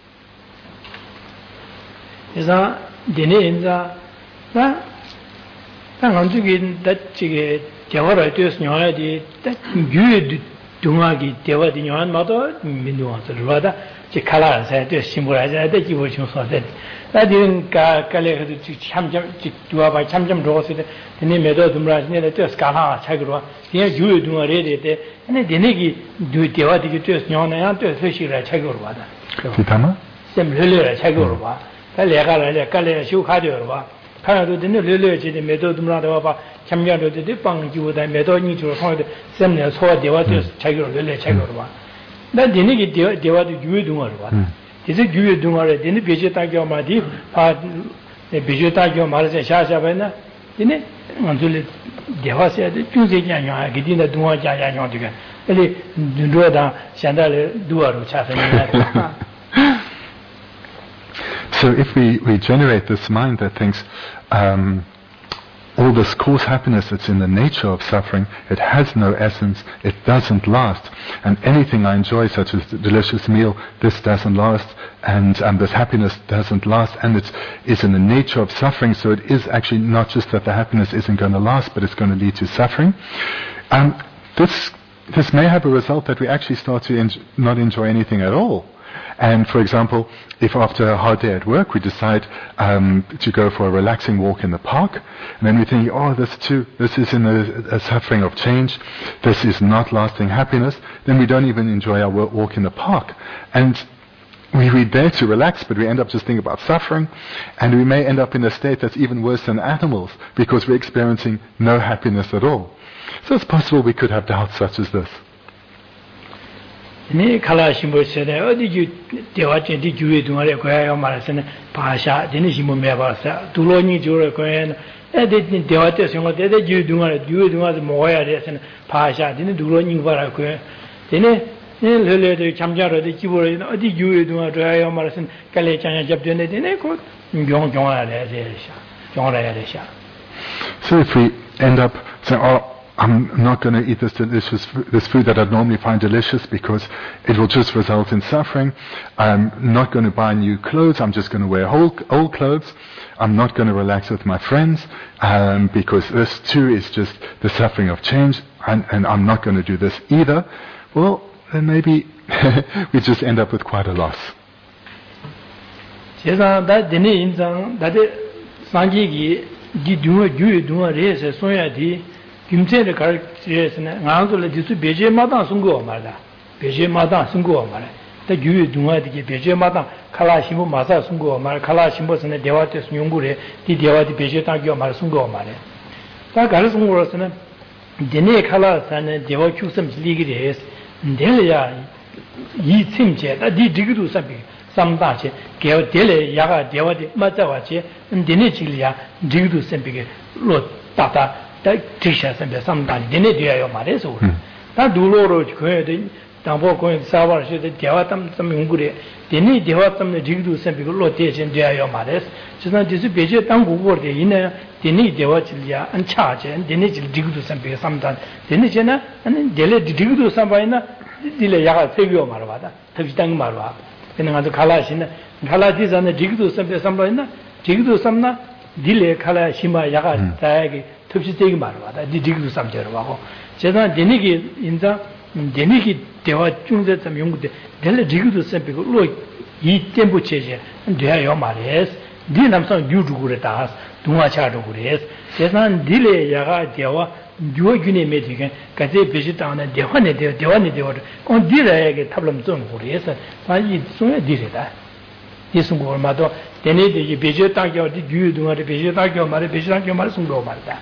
Dungagi Deva di Nyan Mato, Minduan Rada, Chikala said to symbolize that you were so that. I didn't Kale to by Chamjam Rose, the name of Dumras near the Scala, Chagua, here you do already, and the Negi do Deva di Nyan and to Fishy Chagurwada. Some Lulu Chagurwa, Kalega, Kale, Shukadurwa. Parado the Lulu, the method Mradova, Champion to the Pang, you would have made need to hold Semna, so they were just Chagor, Chagorwa. That the Nigi Deva to you do what? Is it you do or didn't Bijeta Gomadi, part the Bijeta Gomas and Shashavana? Didn't it? Until Deva said, Tuesday, I didn't do what I want to get. Really, do that, Shandal, do a chat. So if we generate this mind that thinks all this cause happiness that's in the nature of suffering, it has no essence, it doesn't last, and anything I enjoy, such as a delicious meal, this doesn't last, and this happiness doesn't last, and it's in the nature of suffering, so it is actually not just that the happiness isn't going to last, but it's going to lead to suffering. This may have a result that we actually start to not enjoy anything at all. And for example, if after a hard day at work we decide to go for a relaxing walk in the park, and then we think, oh, this is in a suffering of change, this is not lasting happiness, then we don't even enjoy our walk in the park. And we're there to relax, but we end up just thinking about suffering, and we may end up in a state that's even worse than animals, because we're experiencing no happiness at all. So it's possible we could have doubts such as this. Ne kala shimbo said, oh, did you do what you did you do? Marasan, Pasha, didn't she move about Tuloni, Jura, and didn't do what you do as Moya and Pasha, didn't do running for a queer. Then the Chamjara, the Kibu, did you do a dry Marasan, Kalechan, Japton, and Echo? John. So if we end up saying, oh, I'm not going to eat this food that I'd normally find delicious because it will just result in suffering. I'm not going to buy new clothes. I'm just going to wear old clothes. I'm not going to relax with my friends because this too is just the suffering of change, and I'm not going to do this either. Well, then maybe we just end up with quite a loss. Kimse kar sene ngānsu le disu beje mātāṋ sūngu wā mārā, beje mātāṋ sūngu wā mārā. 다 규 동아디게 베제마다 칼라시모 마사 숨고 말 칼라시모스네 대화때 용구래 디 대화디 베제 땅겨 말 숨고 말해 다 가르 숨고로서는 데네 칼라사네 대화 축섬 리기레스 데려야 이 팀제 다디 디기도 sab이 삼다체 개 데레 야가 대화디 맞자와체 데네 지리야 디기도 셈비게 로 따다 다 티샤선데 삼다니 데네 되어요 말해서 다 둘로로 그에도 당보 고인 사바르시데 대화담 좀 용구래 데네 대화담네 디기도 셈비게 로 대신 되어요 말해서 지난 디스 베제 당고고데 이네 데네 대화 지리야 안 차제 데네 지 디기도 셈비게 삼단 데네 제나 아니 데레 디기도 삼바이나 딜레 야가 세비오 말아봐다 특지당 말아 그냥 아주 칼라시네 칼라디자네 디기도 셈비 삼바이나 디기도 삼나 딜레 칼라 시마 야가 다야기 특지대기 말아봐다 디기도 삼제로 하고 제가 데네기 인자 데네기 대화 중대 좀 연구돼 델레 디기도 셈비고 로이 템포 체제 돼요 말해서 디 남성 유두고래다 동화차도 그래서 제가 딜레 야가 대화 유어균의 메디게 가제 베지타나 대화네 대화를 온 딜레에게 탑럼 좀 그래서 아니 손에 딜레다 예수고 얼마도 데네데 베제 땅겨 유유동아데 베제 땅겨 말에 베제 땅겨 말 숨고 말다.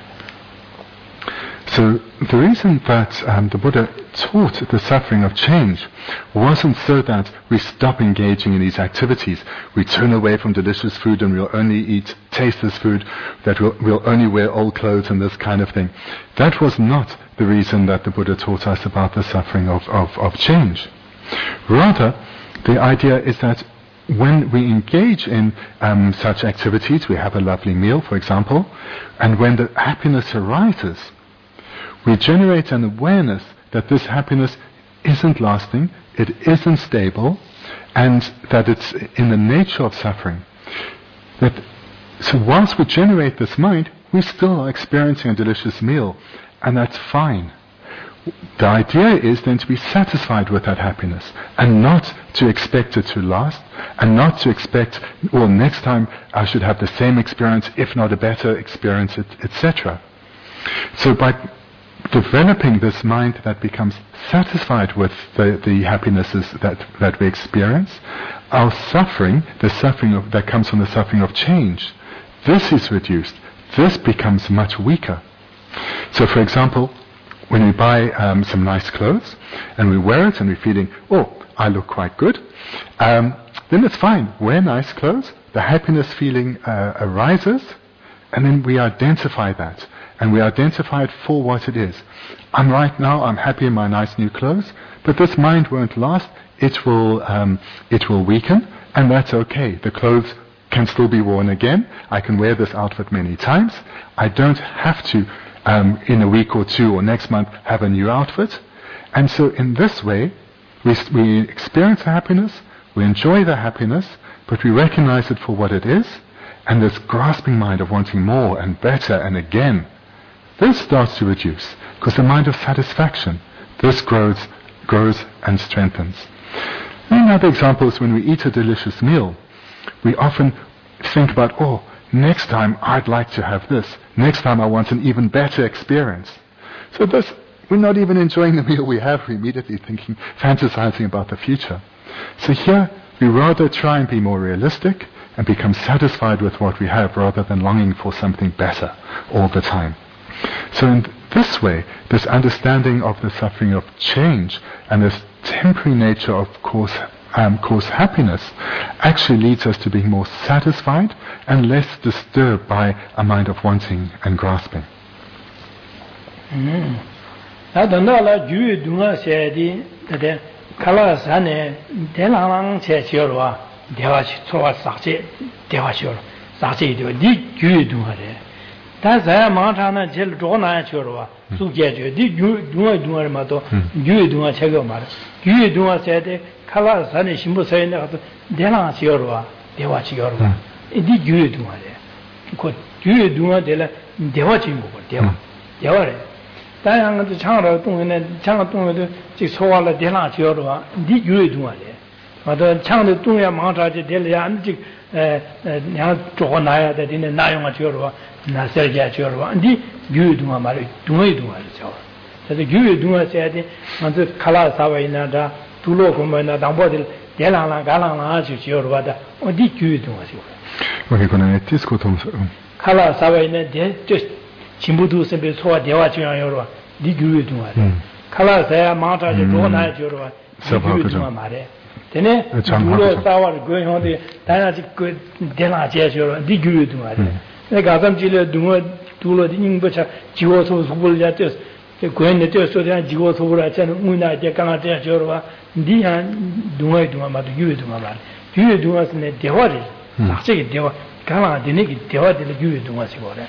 So the reason that the Buddha taught the suffering of change wasn't so that we stop engaging in these activities, we turn away from delicious food and we'll only eat tasteless food, that we'll only wear old clothes and this kind of thing. That was not the reason that the Buddha taught us about the suffering of change. Rather, the idea is that when we engage in such activities, we have a lovely meal, for example, and when the happiness arises, we generate an awareness that this happiness isn't lasting, it isn't stable, and that it's in the nature of suffering. So whilst we generate this mind, we still are experiencing a delicious meal, and that's fine. The idea is then to be satisfied with that happiness, and not to expect it to last, and not to expect, well, next time I should have the same experience, if not a better experience, etc. So by developing this mind that becomes satisfied with the happinesses that we experience, our suffering, the suffering that comes from the suffering of change, this is reduced. This becomes much weaker. So, for example, when we buy some nice clothes and we wear it and we're feeling, oh, I look quite good, then it's fine. Wear nice clothes. The happiness feeling arises, and then we identify that. And we identify it for what it is. I'm happy in my nice new clothes, but this mind won't last. It will weaken, and that's okay. The clothes can still be worn again. I can wear this outfit many times. I don't have to, in a week or two or next month, have a new outfit. And so in this way, we experience happiness, we enjoy the happiness, but we recognize it for what it is, and this grasping mind of wanting more and better and again, this starts to reduce, because the mind of satisfaction, this grows and strengthens. Another example is when we eat a delicious meal, we often think about, oh, next time I'd like to have this. Next time I want an even better experience. So thus, we're not even enjoying the meal we have, we're immediately fantasizing about the future. So here, we rather try and be more realistic and become satisfied with what we have rather than longing for something better all the time. So in this way, this understanding of the suffering of change and this temporary nature of course happiness actually leads us to being more satisfied and less disturbed by a mind of wanting and grasping. 다자 마타나 제일 좋아나 쳐로와 수제죠. 디 중앙 마도 유유동아 제가 말. 유유동아 세대 칼라산에 신부서에 가서 대나 지어로와 대화 지어로와. 이 유유동아래. 그 유유동아 되라 대화 지고 대화래. 다양한 창으로 동에는 창 동에도 지 소화를 대나 지어로와. 디 유유동아래. 마도 창도 동에 마타지 될야 안지 냐 좋아나야 되는 나용아 지어로와. 나서야 저러와 근데 유유동아 말이 동의동아죠. 그래서 유유동아 세야지 먼저 칼라 사바이나다 둘로 보면나 당보들 대랑랑 가랑랑 주 지어로다 어디 주의도 하시고 Okay, 그러면 디스코톰 칼라 사바이네 저 진부도 선배 소화 대화 중요해요. 니 주의도 하래. 칼라 사야 마타지 도나 줘로 주의도 말해. 되네. 둘로 싸워를 그 형들 다야지 그 대나 제셔로 니 주의도 하래. 내가 감질에 둘로 닝버차 지워서 속을 때 그런데 저 소리가 지워서 그러잖아. 문화에 강하게 저러와 니한 동아이동아 마도 유의동아 말. 유의동아스네 대화를 갑자기 대화 강아 되네기 대화들 유의동아시고 그래.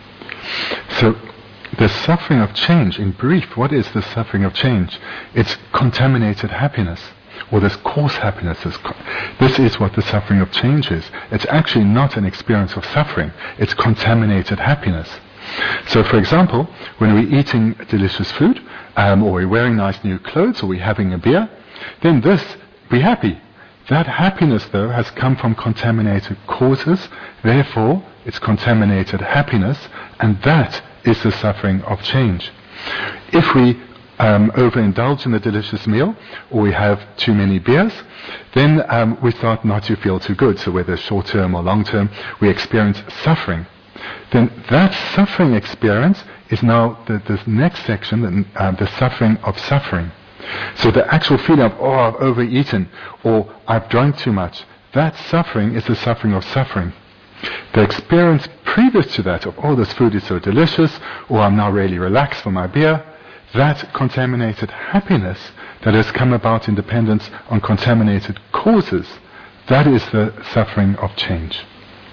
So the suffering of change, in brief, what is the suffering of change? It's contaminated happiness, or this coarse happiness. This is what the suffering of change is. It's actually not an experience of suffering. It's contaminated happiness. So, for example, when we're eating delicious food, or we're wearing nice new clothes, or we're having a beer, then we're happy. That happiness, though, has come from contaminated causes. Therefore, it's contaminated happiness, and that is the suffering of change. If we overindulge in a delicious meal, or we have too many beers, then we start not to feel too good. So whether short-term or long-term, we experience suffering. Then that suffering experience is now the next section, the suffering of suffering. So the actual feeling of, I've overeaten, or I've drunk too much, that suffering is the suffering of suffering. The experience previous to that of, this food is so delicious, or I'm now really relaxed for my beer, that contaminated happiness that has come about in dependence on contaminated causes, that is the suffering of change.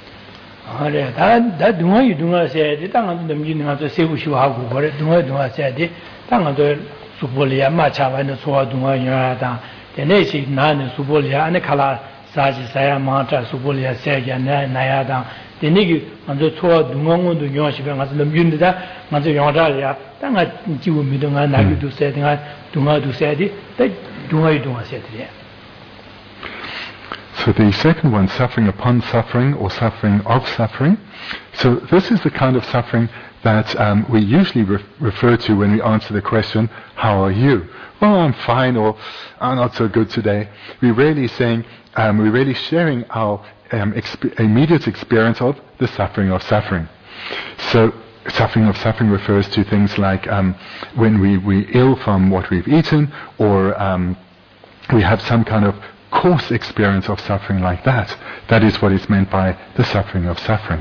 그래, 다 동아이 땅은 넘기는 세우시하고 그래, 동아이 땅도 수볼이야 마차바는 소화 동아이야다. 내내시 나는 수볼이야 안에 칼라 사지사야 마차 수볼이야 세게 나야다. 내내기 먼저 소화 동아원도 용시배 가서 넘기는다. 먼저 용자야 땅아 지고 믿은가 나기도 세든가 동아도 세디 동아이 세디야. So the second one, suffering upon suffering or suffering of suffering. So this is the kind of suffering that we usually refer to when we answer the question, how are you? Well, I'm fine, or I'm not so good today. We're really saying, we're really sharing our immediate experience of the suffering of suffering. So suffering of suffering refers to things like when we're ill from what we've eaten, or we have some kind of coarse experience of suffering like that. That is what is meant by the suffering of suffering.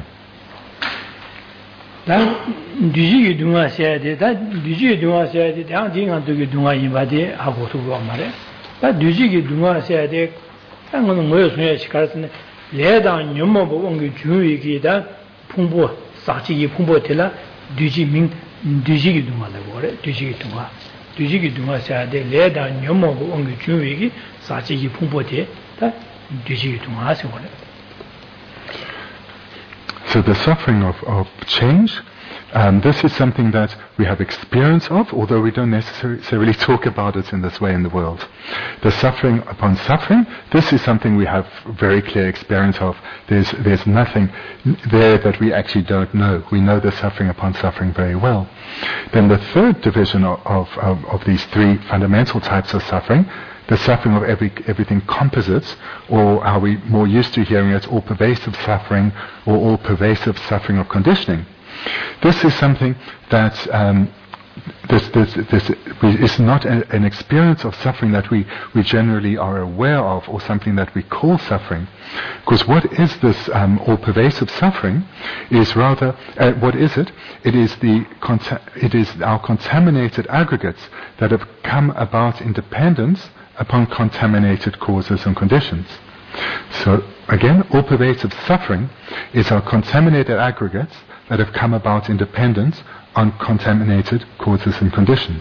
So the suffering of change, this is something that we have experience of, although we don't necessarily talk about it in this way in the world. The suffering upon suffering, this is something we have very clear experience of. There's nothing there that we actually don't know. We know the suffering upon suffering very well. Then the third division of these three fundamental types of suffering, the suffering of everything composites, or are we more used to hearing it, all pervasive suffering, or all pervasive suffering of conditioning. This is something that this is not an experience of suffering that we generally are aware of, or something that we call suffering. Because what is this all-pervasive suffering is rather, what is it? It is our contaminated aggregates that have come about in dependence upon contaminated causes and conditions. So again, all-pervasive suffering is our contaminated aggregates that have come about in dependence on contaminated causes and conditions.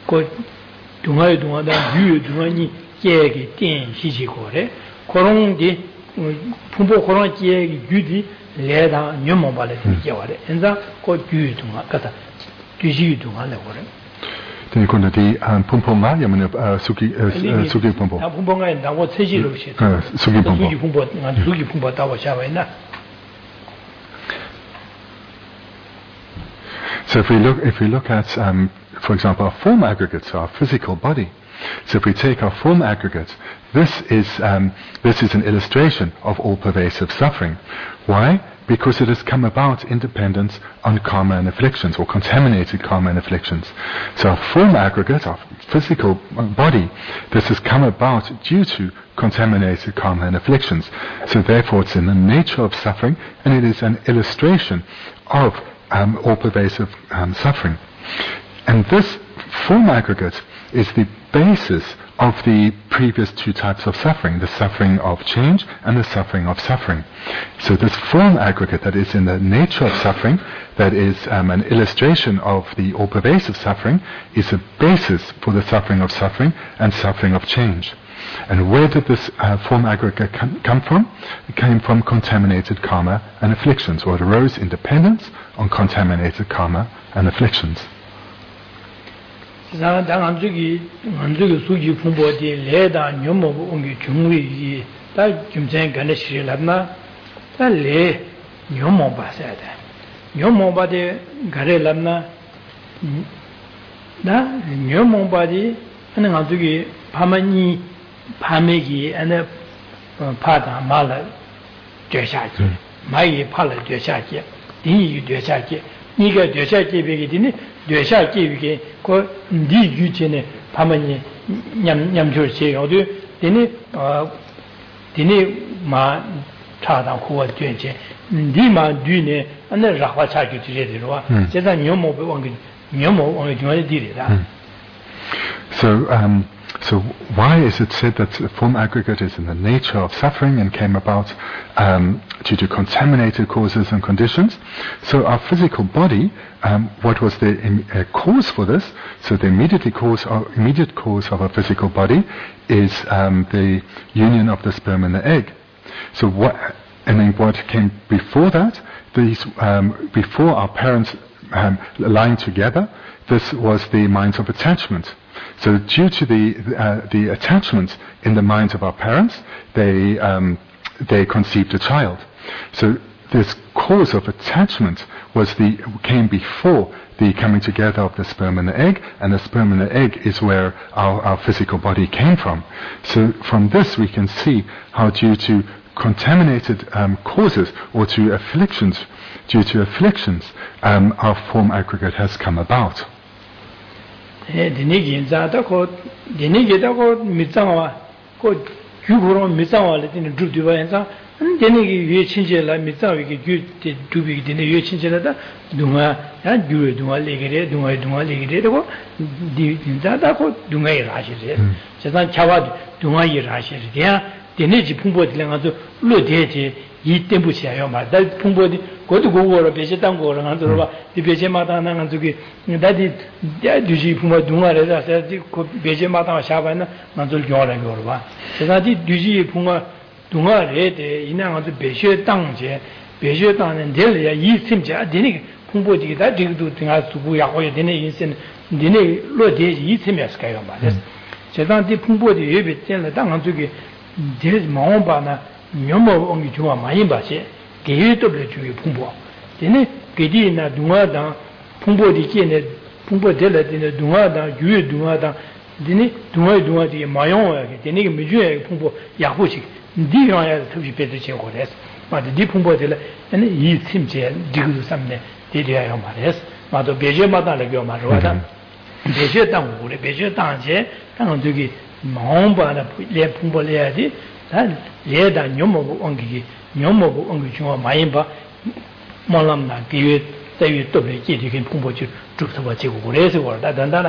ko dunga da yu dunga ni ye ge ten shi ji ko re korong di phumbo korong ye ge yu di le da nyom ba le ji wa re enza ko yu dunga kata ju ji dunga le ko re den kunde die pumpo ma ja meine suki pumpo da pumpo ga da wo che ji lo shi suki pumpo suki pumpo da wa sha wa na. So if we look at, for example, our form aggregates, our physical body. So if we take our form aggregate, this is an illustration of all-pervasive suffering. Why? Because it has come about in dependence on karma and afflictions, or contaminated karma and afflictions. So our form aggregate, our physical body, this has come about due to contaminated karma and afflictions. So therefore it's in the nature of suffering, and it is an illustration of all-pervasive suffering. And this form aggregate is the basis of the previous two types of suffering, the suffering of change and the suffering of suffering. So this form aggregate that is in the nature of suffering, that is an illustration of the all-pervasive suffering, is a basis for the suffering and suffering of change. And where did this form aggregate come from? It came from contaminated karma and afflictions, or it arose in dependence on contaminated karma and afflictions. 파메기 안에 파다 말을 되샤지 마이 팔을 되샤지 이 되샤지 이게 되샤지 비게 되니 되샤지 비게 그네 유체네 파마니 냠냠줄지 어디 되니 되니 마 차다 후와 되지 니마 뒤네 안에 라화 차지 되지로와 제가 녀모 왕게 녀모 왕게 중앙에 디리다. So why is it said that the form aggregate is in the nature of suffering and came about due to contaminated causes and conditions? So our physical body, what was the cause for this? So the immediate cause of our physical body is the union of the sperm and the egg. So what came before that? Before our parents lying together, this was the minds of attachment. So due to the attachment in the minds of our parents, they conceived a child. So this cause of attachment came before the coming together of the sperm and the egg, and the sperm and the egg is where our physical body came from. So from this we can see how due to contaminated causes or to afflictions, our form aggregate has come about. Dinigi zata ko dinigi da ko mitsawa ko gyugoro mitsawa le tin du duwa yansa dinigi yue chinje la mitsawa ki gyu du bi dine yue chinje la da dunga ya gyu dunga le gere dunga le gere ko di zata ko dunga yi ra shi re 제가 차와 동아이 라시를 돼야 되는지 풍부들랑 아주 로데지 이 때부시야요 말다 풍부디 고도 고고로 배제 땅고로 한 들어봐 이 배제마다 나는 저기 다디 뒤지 풍부 동아래서 그 배제마다 샤바나 만들 겨라고 그러봐 제가디 뒤지 풍부 동아래데 이나 아주 배제 땅제 배제 땅은 될야 이 심자 되니 풍부디다 되기도 등아 두고 야고야 되네 인생 되네 로데지 이 심야스 가요 말이야 제단디 풍부디 예배 때는 땅은 저기 제일 마음바나 묘모 옹이 좋아 많이 봐시 개유도를 주의 풍부 되네 개디나 동아다 풍부디 깨네 풍부될 때는 동아다 유의 동아다 되네 동아디 마용하게 되네 미주의 풍부 야고식 니야야 특히 배드 제거래서 맞아 니 풍부될 아니 이 팀제 디그도 삼네 디디야요 말했어 맞아 배제마다를 겨 말하다 배제 땅 우리 배제 땅제 땅은 저기 마음바나 내 풍부해야지 다 레다 녀모고 엉기기 녀모고 엉기 중앙 많이 봐 몰람나 기회 대위 또래 기득인 풍부지 쭉서봐 지고 그래서 그러다 단단하.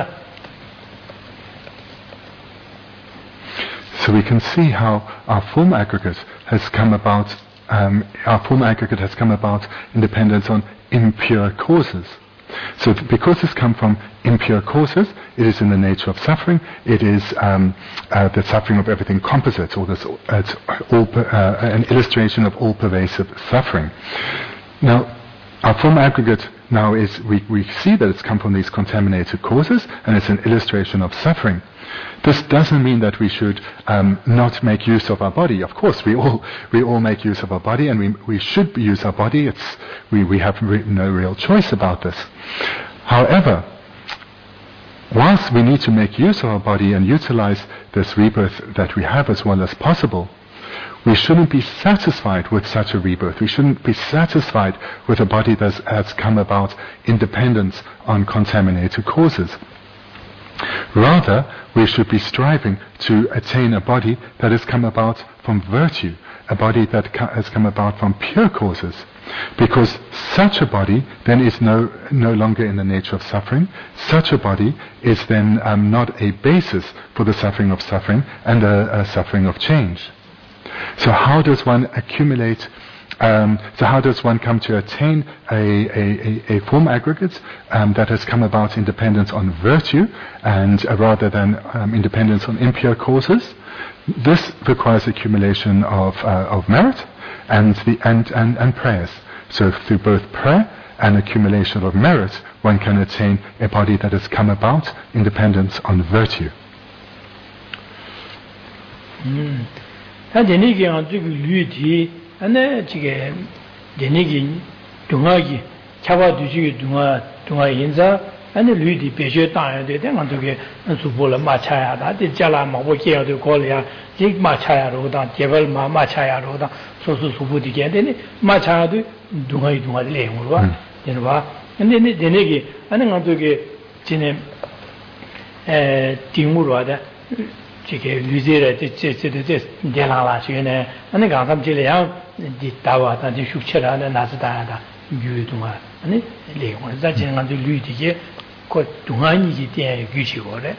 So we can see how our form aggregate has come about. Our form aggregate has come about in dependence on impure causes. So because this comes from impure causes, it is in the nature of suffering. It is the suffering of everything composite, or an illustration of all-pervasive suffering. Now, our form aggregate now is, we see that it's come from these contaminated causes, and it's an illustration of suffering. This doesn't mean that we should not make use of our body. Of course, we all make use of our body, and we should use our body. We have no real choice about this. However, whilst we need to make use of our body and utilize this rebirth that we have as well as possible, we shouldn't be satisfied with such a rebirth. We shouldn't be satisfied with a body that has come about in dependence on contaminated causes. Rather, we should be striving to attain a body that has come about from virtue, a body that has come about from pure causes. Because such a body then is no longer in the nature of suffering. Such a body is then not a basis for the suffering of suffering and a suffering of change. So how does one accumulate, so how does one come to attain a form aggregate that has come about in dependence on virtue and rather than in dependence on impure causes? This requires accumulation of merit and prayers. So through both prayer and accumulation of merit, one can attain a body that has come about in dependence on virtue. And the Ludi Peshe Tanya, they don't want to get Subola Machaya, the Jala Mawokia, the Kolia, Jig Machaya Roda, Jebel Machaya Roda, so Subudi get any Machaya do I do my lame, and then the Negi, and then want to get Chinem Timurada, Chike, Luzera, the Delala, and the Gantam Chilean, the Tawa, and the Shuchera, and Nazada, you to my. And that's in the Ludige, called Tuhani, Gucci.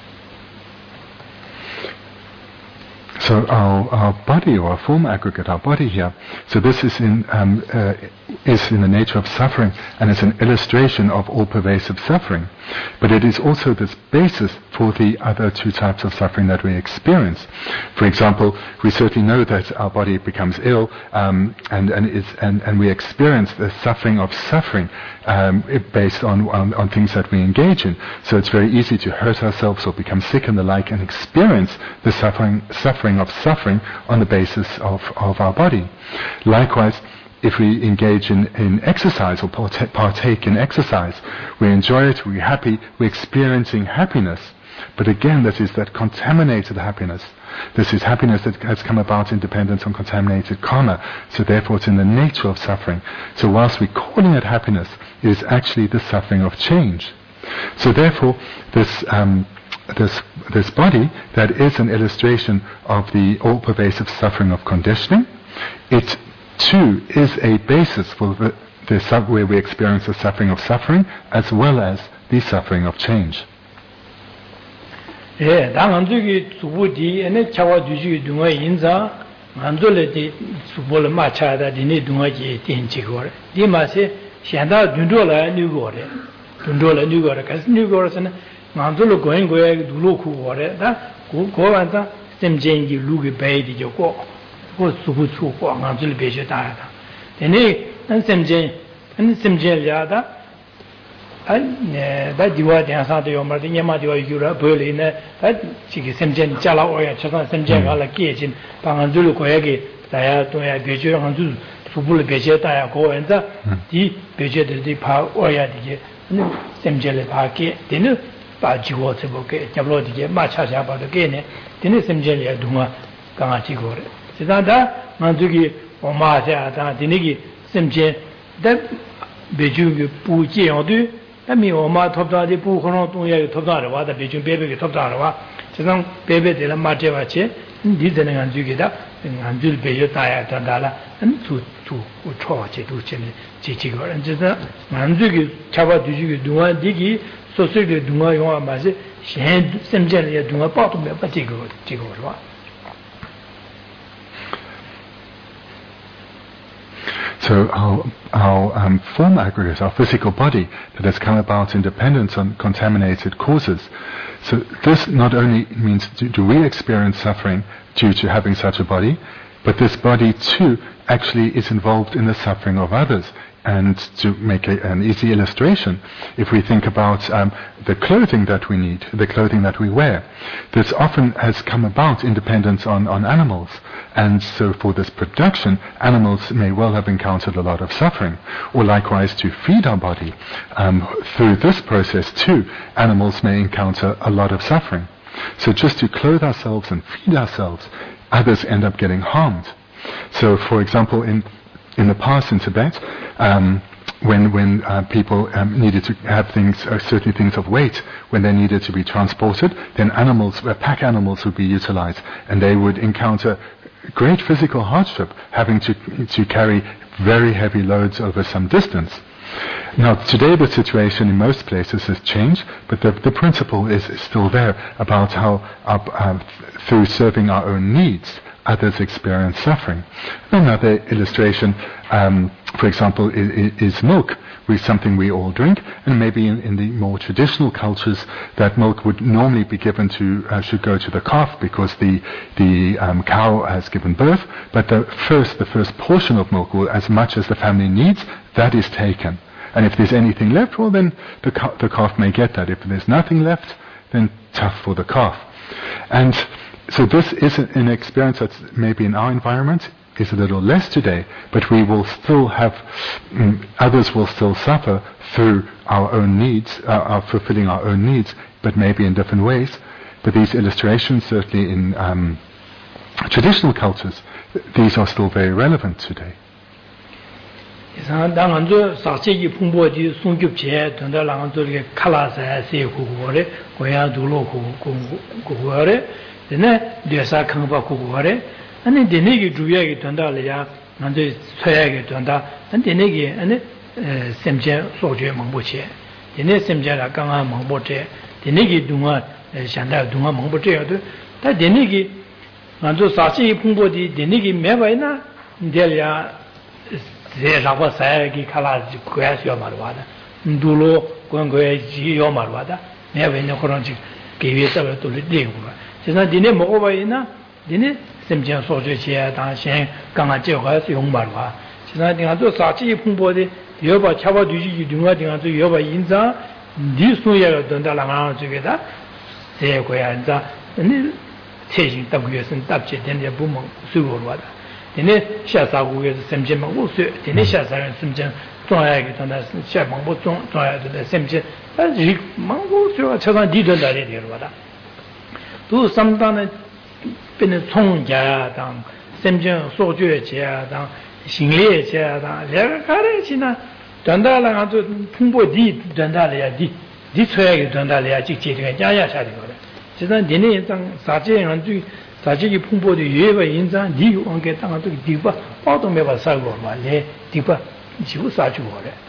So our body, or our form aggregate, our body here, so this is in the nature of suffering, and it's an illustration of all-pervasive suffering. But it is also this basis for the other two types of suffering that we experience. For example, we certainly know that our body becomes ill, and we experience the suffering of suffering based on things that we engage in. So it's very easy to hurt ourselves or become sick and the like, and experience the suffering of suffering on the basis of our body. Likewise, if we engage in exercise or partake in exercise, we enjoy it, we're happy, we're experiencing happiness. But again, this is that contaminated happiness. This is happiness that has come about in dependence on contaminated karma. So therefore it's in the nature of suffering. So whilst we're calling it happiness, it is actually the suffering of change. So therefore, this body that is an illustration of the all-pervasive suffering of conditioning, it too is a basis for where we experience the suffering of suffering as well as the suffering of change. Yeah, and Chawa Dunga Inza, Mandoleti, Subola Machada, Dini Dungaji, Tinchigore. Dimase, Shanda Dundola, Nugore, because Nugores and Mandolo going where Duluku water, that go and Semjengi Lugi Bay, the Yoko. Was Subutu for Angel Bejetata. The name and Semjen Yada. That Diwati and Santa Martin Yamadio Europe, Berlin, that Semjen Jala or Semjen Gala Kitchen, Pangazulu Koyagi, Diatoya Bejo, and Subul Bejeta, go and the Bejet the Power Oya, Semjele Paki, dinner, Bajiwo Boke, Jablodi, Macha about the Gene, dinner Semjelia Duma, Gangachigore. Sida Mandugi or Mata Dinigi Semje that Beju Puji or do let me or Ma Topda de Pukono Topdara, the Beju baby Topdara, Sam baby de la Majevache, and didn't Andugida, and Andul Bejotaya Tandala, and to Uchoche to Chichigor and Jada Mandugi Chava Duju Dua Digi, so certainly Duma Yoma Maze, she had Semjelia Duma Bottom of Patigo. So our form aggregates, our physical body that has come about in dependence on contaminated causes. So this not only means do we experience suffering due to having such a body, but this body too actually is involved in the suffering of others. And to make an easy illustration, if we think about the clothing that we need, the clothing that we wear, this often has come about in dependence on animals. And so for this production, animals may well have encountered a lot of suffering. Or likewise, to feed our body, through this process too, animals may encounter a lot of suffering. So just to clothe ourselves and feed ourselves, others end up getting harmed. So for example, in the past in Tibet, when people needed to have certain things of weight, when they needed to be transported, then pack animals would be utilized, and they would encounter great physical hardship having to carry very heavy loads over some distance. Now, today the situation in most places has changed, but the principle is still there about how through serving our own needs, others experience suffering. Another illustration, for example, is milk, which is something we all drink, and maybe in the more traditional cultures, that milk would normally be given should go to the calf because the cow has given birth, but the first portion of milk, or as much as the family needs, that is taken. And if there's anything left, well then the calf may get that. If there's nothing left, then tough for the calf. And so this is an experience that's maybe in our environment is a little less today, but we will still have, others will still suffer through our own needs, fulfilling our own needs, but maybe in different ways. But these illustrations, certainly in traditional cultures, these are still very relevant today. dene desa kangpa kukuware ane dene ki dhruya ki tuanda laya nante tsaya ki tuanda ane dene ki ane semchen sokche mangpo che dene semchen la kanga mangpo che dene ki dunga shanda dunga mangpo che yato ta dene ki nanto sachi pungpo di dene ki mewa ina delya ze rakwa saya ki kala kuya siyo marwada ndulo kuya ji yo marwada mewa ina koranchi kiwe sabi tuli dengwa dine 먹어봐이나 dine semchen soje che dan shen ganga je ga se yong marwa china dinga zo sa chi phungbo de yoba chaba duji ji dunga dinga zo yoba inza di su ya don da la ma zo ge da de ko ya inza ni che jin da bu ye sen da che den de bu mo su go wa da dine sha sa gu ge semchen ma wo su dine sha sa semchen zong ya ge don da sha ma bo zong ya de semchen da ji ma wo su cha san di don da le de wa da 또 삼단의 변의 총자당 semchen sojue cheadang xinglie cheadang lega kare china dandala nga zo phungpo di dandala ya di choya ki dandala ya jik chiri ka jaya chari kore chidang dine yinzang sache nga zo sache ki phungpo di yueba yinzang di wange tanga zo ki dikpa pato meba sago ma le dikpa jibu sachu kore.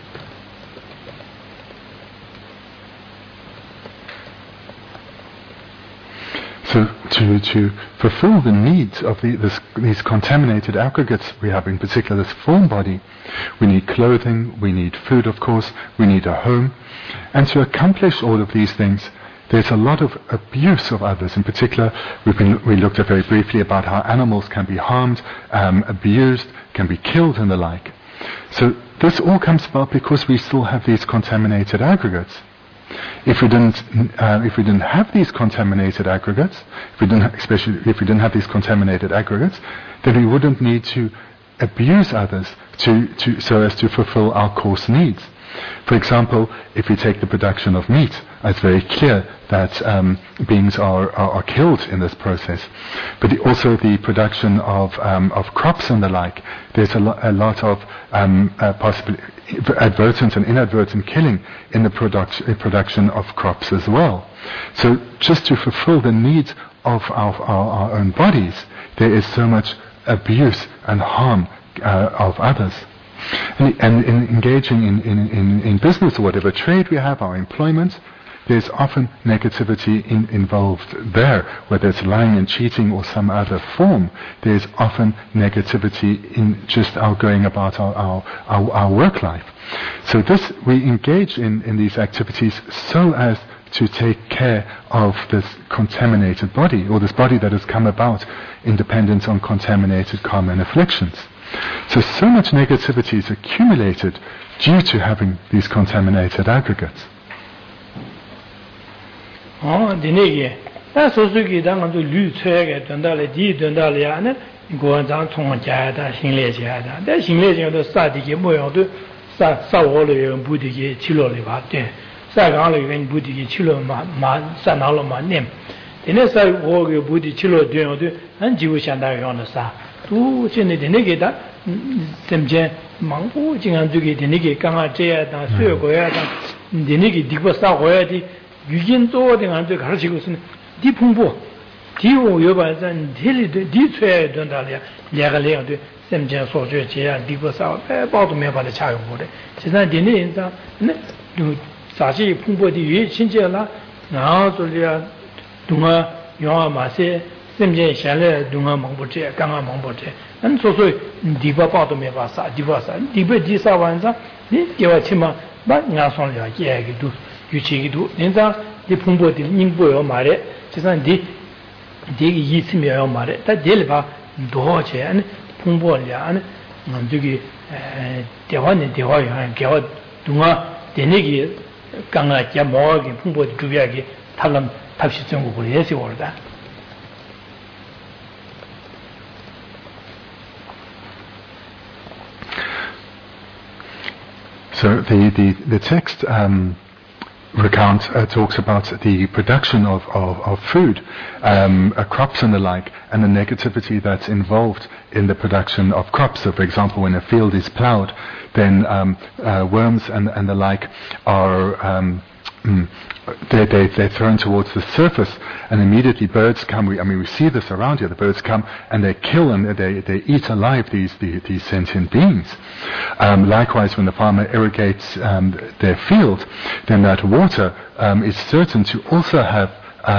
So to fulfill the needs of these contaminated aggregates we have, in particular this form body, we need clothing, we need food, of course, we need a home. And to accomplish all of these things, there's a lot of abuse of others. In particular, we looked at very briefly about how animals can be harmed, abused, can be killed and the like. So this all comes about because we still have these contaminated aggregates. If we didn't have these contaminated aggregates, especially if we didn't have these contaminated aggregates, then we wouldn't need to abuse others so as to fulfill our coarse needs. For example, if we take the production of meat, it's very clear that beings are killed in this process. But also the production of crops and the like, there's a lot of possibly advertent and inadvertent killing in the production of crops as well. So just to fulfill the needs of our own bodies, there is so much abuse and harm of others. And in engaging in business or whatever trade we have, our employment, there's often negativity involved there, whether it's lying and cheating or some other form. There's often negativity in just our going about our work life. So this, we engage in these activities so as to take care of this contaminated body, or this body that has come about in dependence on contaminated karma and afflictions. So much negativity is accumulated due to having these contaminated aggregates. And so diva pato me basa diva disa wanza ni dewa chima ba nga son ya ye gi du yu chi gi du nda di phungbo di ningbo yo mare chisan di yi sim yo mare ta del ba do che an phungbo ya an ngam ju gi dewa ni dewa ya ge dunga dene gi kanga ja mo gi phungbo di du ya gi 탈람 탑시 정국을 예시 올다. So the text talks about the production of food, crops and the like, and the negativity that's involved in the production of crops. So, for example, when a field is ploughed, then worms and the like are they're thrown towards the surface, and immediately birds come. We see this around here. The birds come and they kill and they eat alive these sentient beings. Likewise, when the farmer irrigates their field, then that water is certain to also have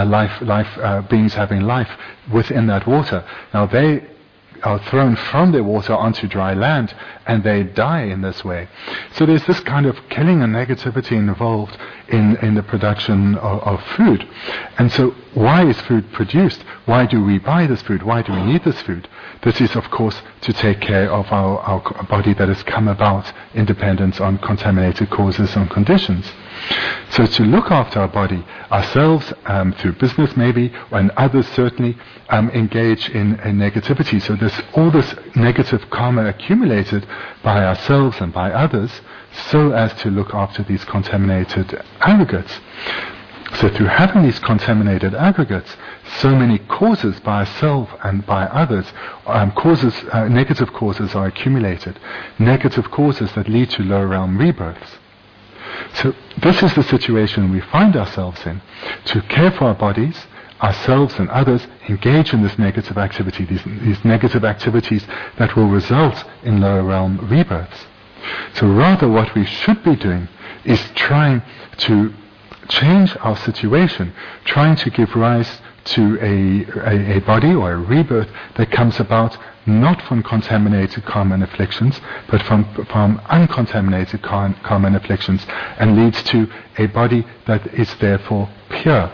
beings having life within that water. Now they are thrown from their water onto dry land, and they die in this way. So there's this kind of killing and negativity involved in the production of food. And so why is food produced? Why do we buy this food? Why do we need this food? This is, of course, to take care of our body that has come about in dependence on contaminated causes and conditions. So to look after our body, ourselves, through business maybe, and others certainly, engage in negativity. So all this negative karma accumulated by ourselves and by others, so as to look after these contaminated aggregates. So through having these contaminated aggregates, so many causes by ourselves and by others, negative causes are accumulated, negative causes that lead to lower realm rebirths. So this is the situation we find ourselves in. To care for our bodies, ourselves and others, engage in this negative activity, these negative activities that will result in lower realm rebirths. So rather what we should be doing is trying to change our situation, trying to give rise to a body or a rebirth that comes about not from contaminated karma and afflictions, but from uncontaminated karma and afflictions, and leads to a body that is therefore pure.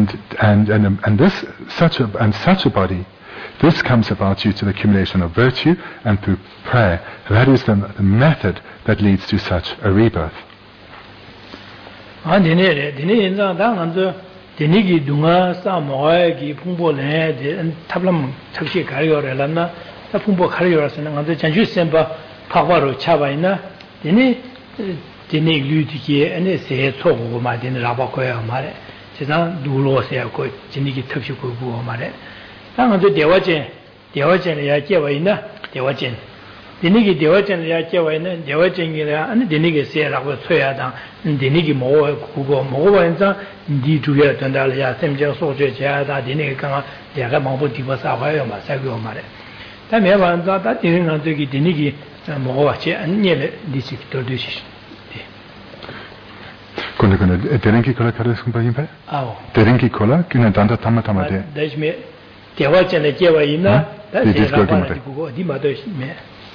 And such a body, this comes about due to the accumulation of virtue and through prayer. That is the method that leads to such a rebirth. Denigi dunga sa moe gi pungbo le de tablam chakshi kariyore lanna ta pungbo kariyore sana ngade janju semba phagwaro chabaina deni ludi ki ene se chogo ma den raba ko ya mare jisan dulo se ko jinigi tabshi ko bu mare ta ngade dewajen le ya jewaina dewajen denigi dewajen le ya jewaina dewajen gi la ane denigi se ra ko choya da denigi mo ko mo wanza di juya tandal ya semje soje ja da dine ka ya ga mo di ba sa wa yo ma sa go ma le ta me ba za ta tin nga de gi dine gi mo wa che an ne le di si to de shi. Kuna derenki kola kares kumpayimpe? Awo. Derenki kola kuna danda tama tama de. Dashme dewa chane jewa ina da They just go rapa to gugo di ma do me.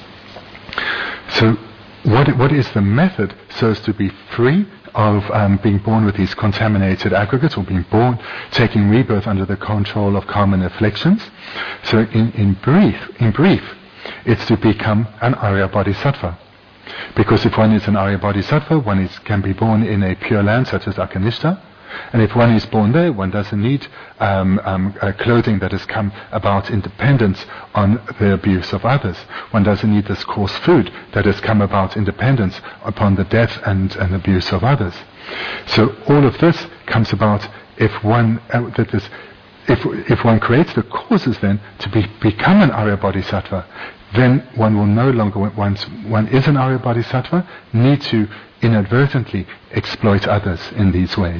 So what is the method so as to be free of being born with these contaminated aggregates, or being born, taking rebirth under the control of karma and afflictions? So in brief, it's to become an Arya Bodhisattva. Because if one is an Arya Bodhisattva, one can be born in a pure land such as Akanishta, and if one is born there, one doesn't need clothing that has come about in dependence on the abuse of others. One doesn't need this coarse food that has come about in dependence upon the death and abuse of others. So all of this comes about if one if one creates the causes then to become an Arya Bodhisattva, then one will no longer, once one is an Arya Bodhisattva, need to inadvertently exploit others in these ways.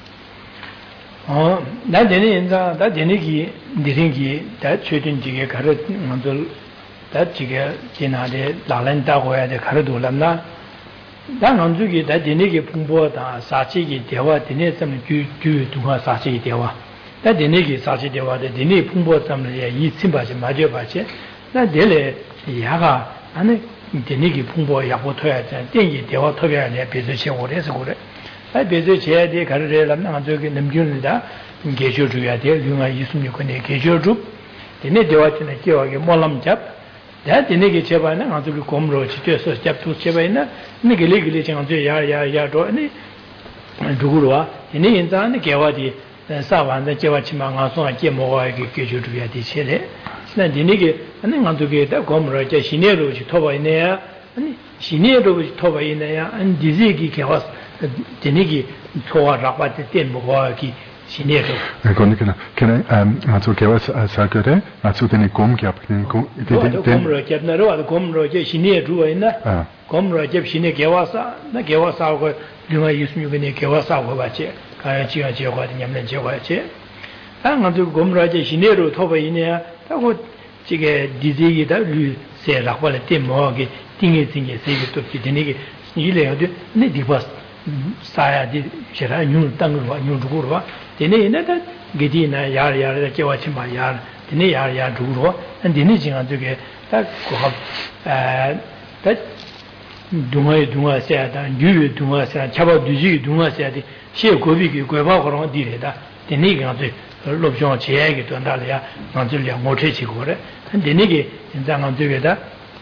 Da deni inza da deni ki diringi da chödün jige karı ngandul da jige jinade lalan da goya de karı dolamna da ngandu ki da deni ki pungbo da sachi ki dewa deni sam ju duha sachi ki dewa da deni ki sachi dewa de deni pungbo sam le yi simba ji ma je ba che da dele yaga ane deni ki pungbo yago toya jan dengi dewa toya le bezu che ore se gore 아 베제 제야데 가르레람 나저게 넘기는다 계셔 줘야 돼. 류가 있으면 거네 계셔 줘. 되네 대화치네 기억하게 몰람 잡. 다 되네게 제바나 나저게 곰로 지켜서 잡투 제바이나 네게 레게 정도 야야야도 아니 누구로와 되네 인자네 개와디 사완데 제와치만 가서 게 먹어야게 계셔 줘야 돼. 세레. 나 되네게 아니 나저게 다 곰로 제 시내로 토바이네야 아니 시내로 토바이네야 안 디지기 개와 되니기 토와 라바데 템보기 시내로 그러니까 맞을 개와 사거래 맞을 때는 곰기압는 곰으로 겹나로 곰으로 제 시내로 있나 곰으로 제 시내 개와사 나 개와사고 누가 있으면 개와사고 봐지 가야 지가 지어가 냠는 지어가지 아무도 곰으로 제 시내로 토바이네야 하고 지게 디지기다 루세 라바데 템보기 띵게 세게 또 되니기 이래야돼 네 디바스 사야디 제가 뉴 땅으로 뉴 두고로 되네 내가 게디나 야야를 깨워치 마야 되네 야야 두고로 되네 지가 저게 딱 고합 다 동아에 세야다 뉴 동아에 세야 잡아 두지 동아에 세야디 시 고비기 고바 그런 디래다 되네 가 롭종 제에게 돈달이야 먼저야 못해지고 그래 되네게 인장한 저게다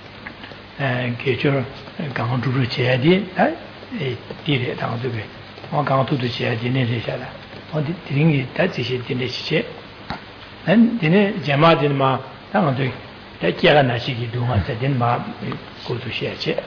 개저 강주로 제야디 dire dang de wa gang tu de xie de ne de xia la wa de ding yi da zhe xie de ne xie an de ne jama de ma dang de da jia ga na xi gi du ma de ma gu tu xie xie.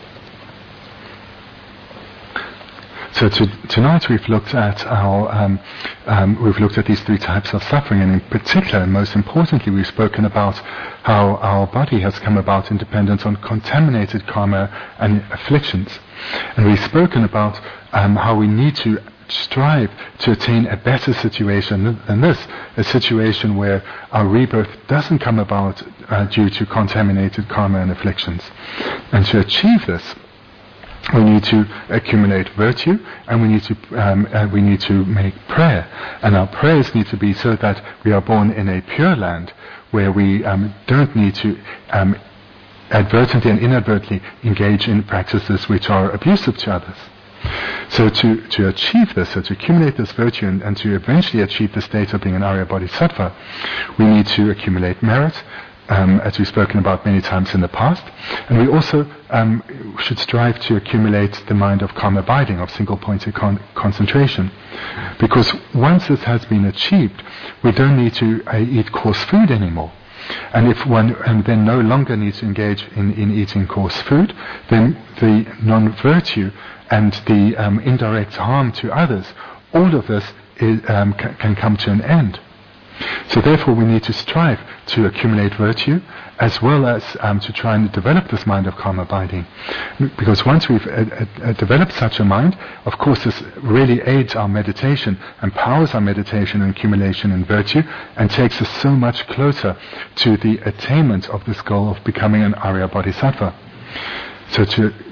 So tonight we've looked at these three types of suffering, and in particular, and most importantly, we've spoken about how our body has come about in dependence on contaminated karma and afflictions, and we've spoken about how we need to strive to attain a better situation than this, a situation where our rebirth doesn't come about due to contaminated karma and afflictions, and to achieve this, we need to accumulate virtue, and we need to make prayer, and our prayers need to be so that we are born in a pure land where we don't need to advertently and inadvertently engage in practices which are abusive to others. So to achieve this, so to accumulate this virtue and to eventually achieve the state of being an Arya Bodhisattva, we need to accumulate merit, as we've spoken about many times in the past, and we also should strive to accumulate the mind of calm abiding, of single-pointed concentration, because once this has been achieved, we don't need to eat coarse food anymore. And if one then no longer needs to engage in eating coarse food, then the non-virtue and the indirect harm to others, all of this can come to an end. So therefore we need to strive to accumulate virtue as well as to try and develop this mind of calm abiding. Because once we've developed such a mind, of course this really aids our meditation, empowers our meditation and accumulation in virtue, and takes us so much closer to the attainment of this goal of becoming an Arya Bodhisattva. So to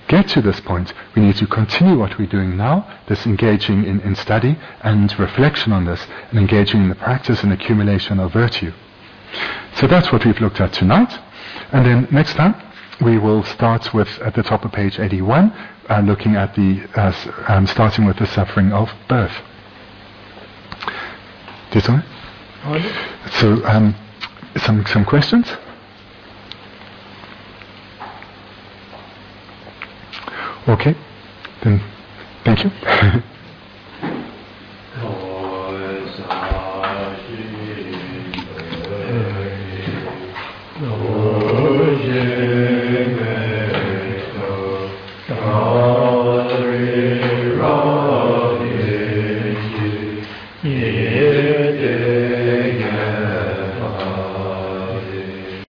get to this point, we need to continue what we're doing now, this engaging in study and reflection on this, and engaging in the practice and accumulation of virtue. So that's what we've looked at tonight. And then next time, we will start with, at the top of page 81, looking at starting with the suffering of birth. So, some questions? Okay, then thank you.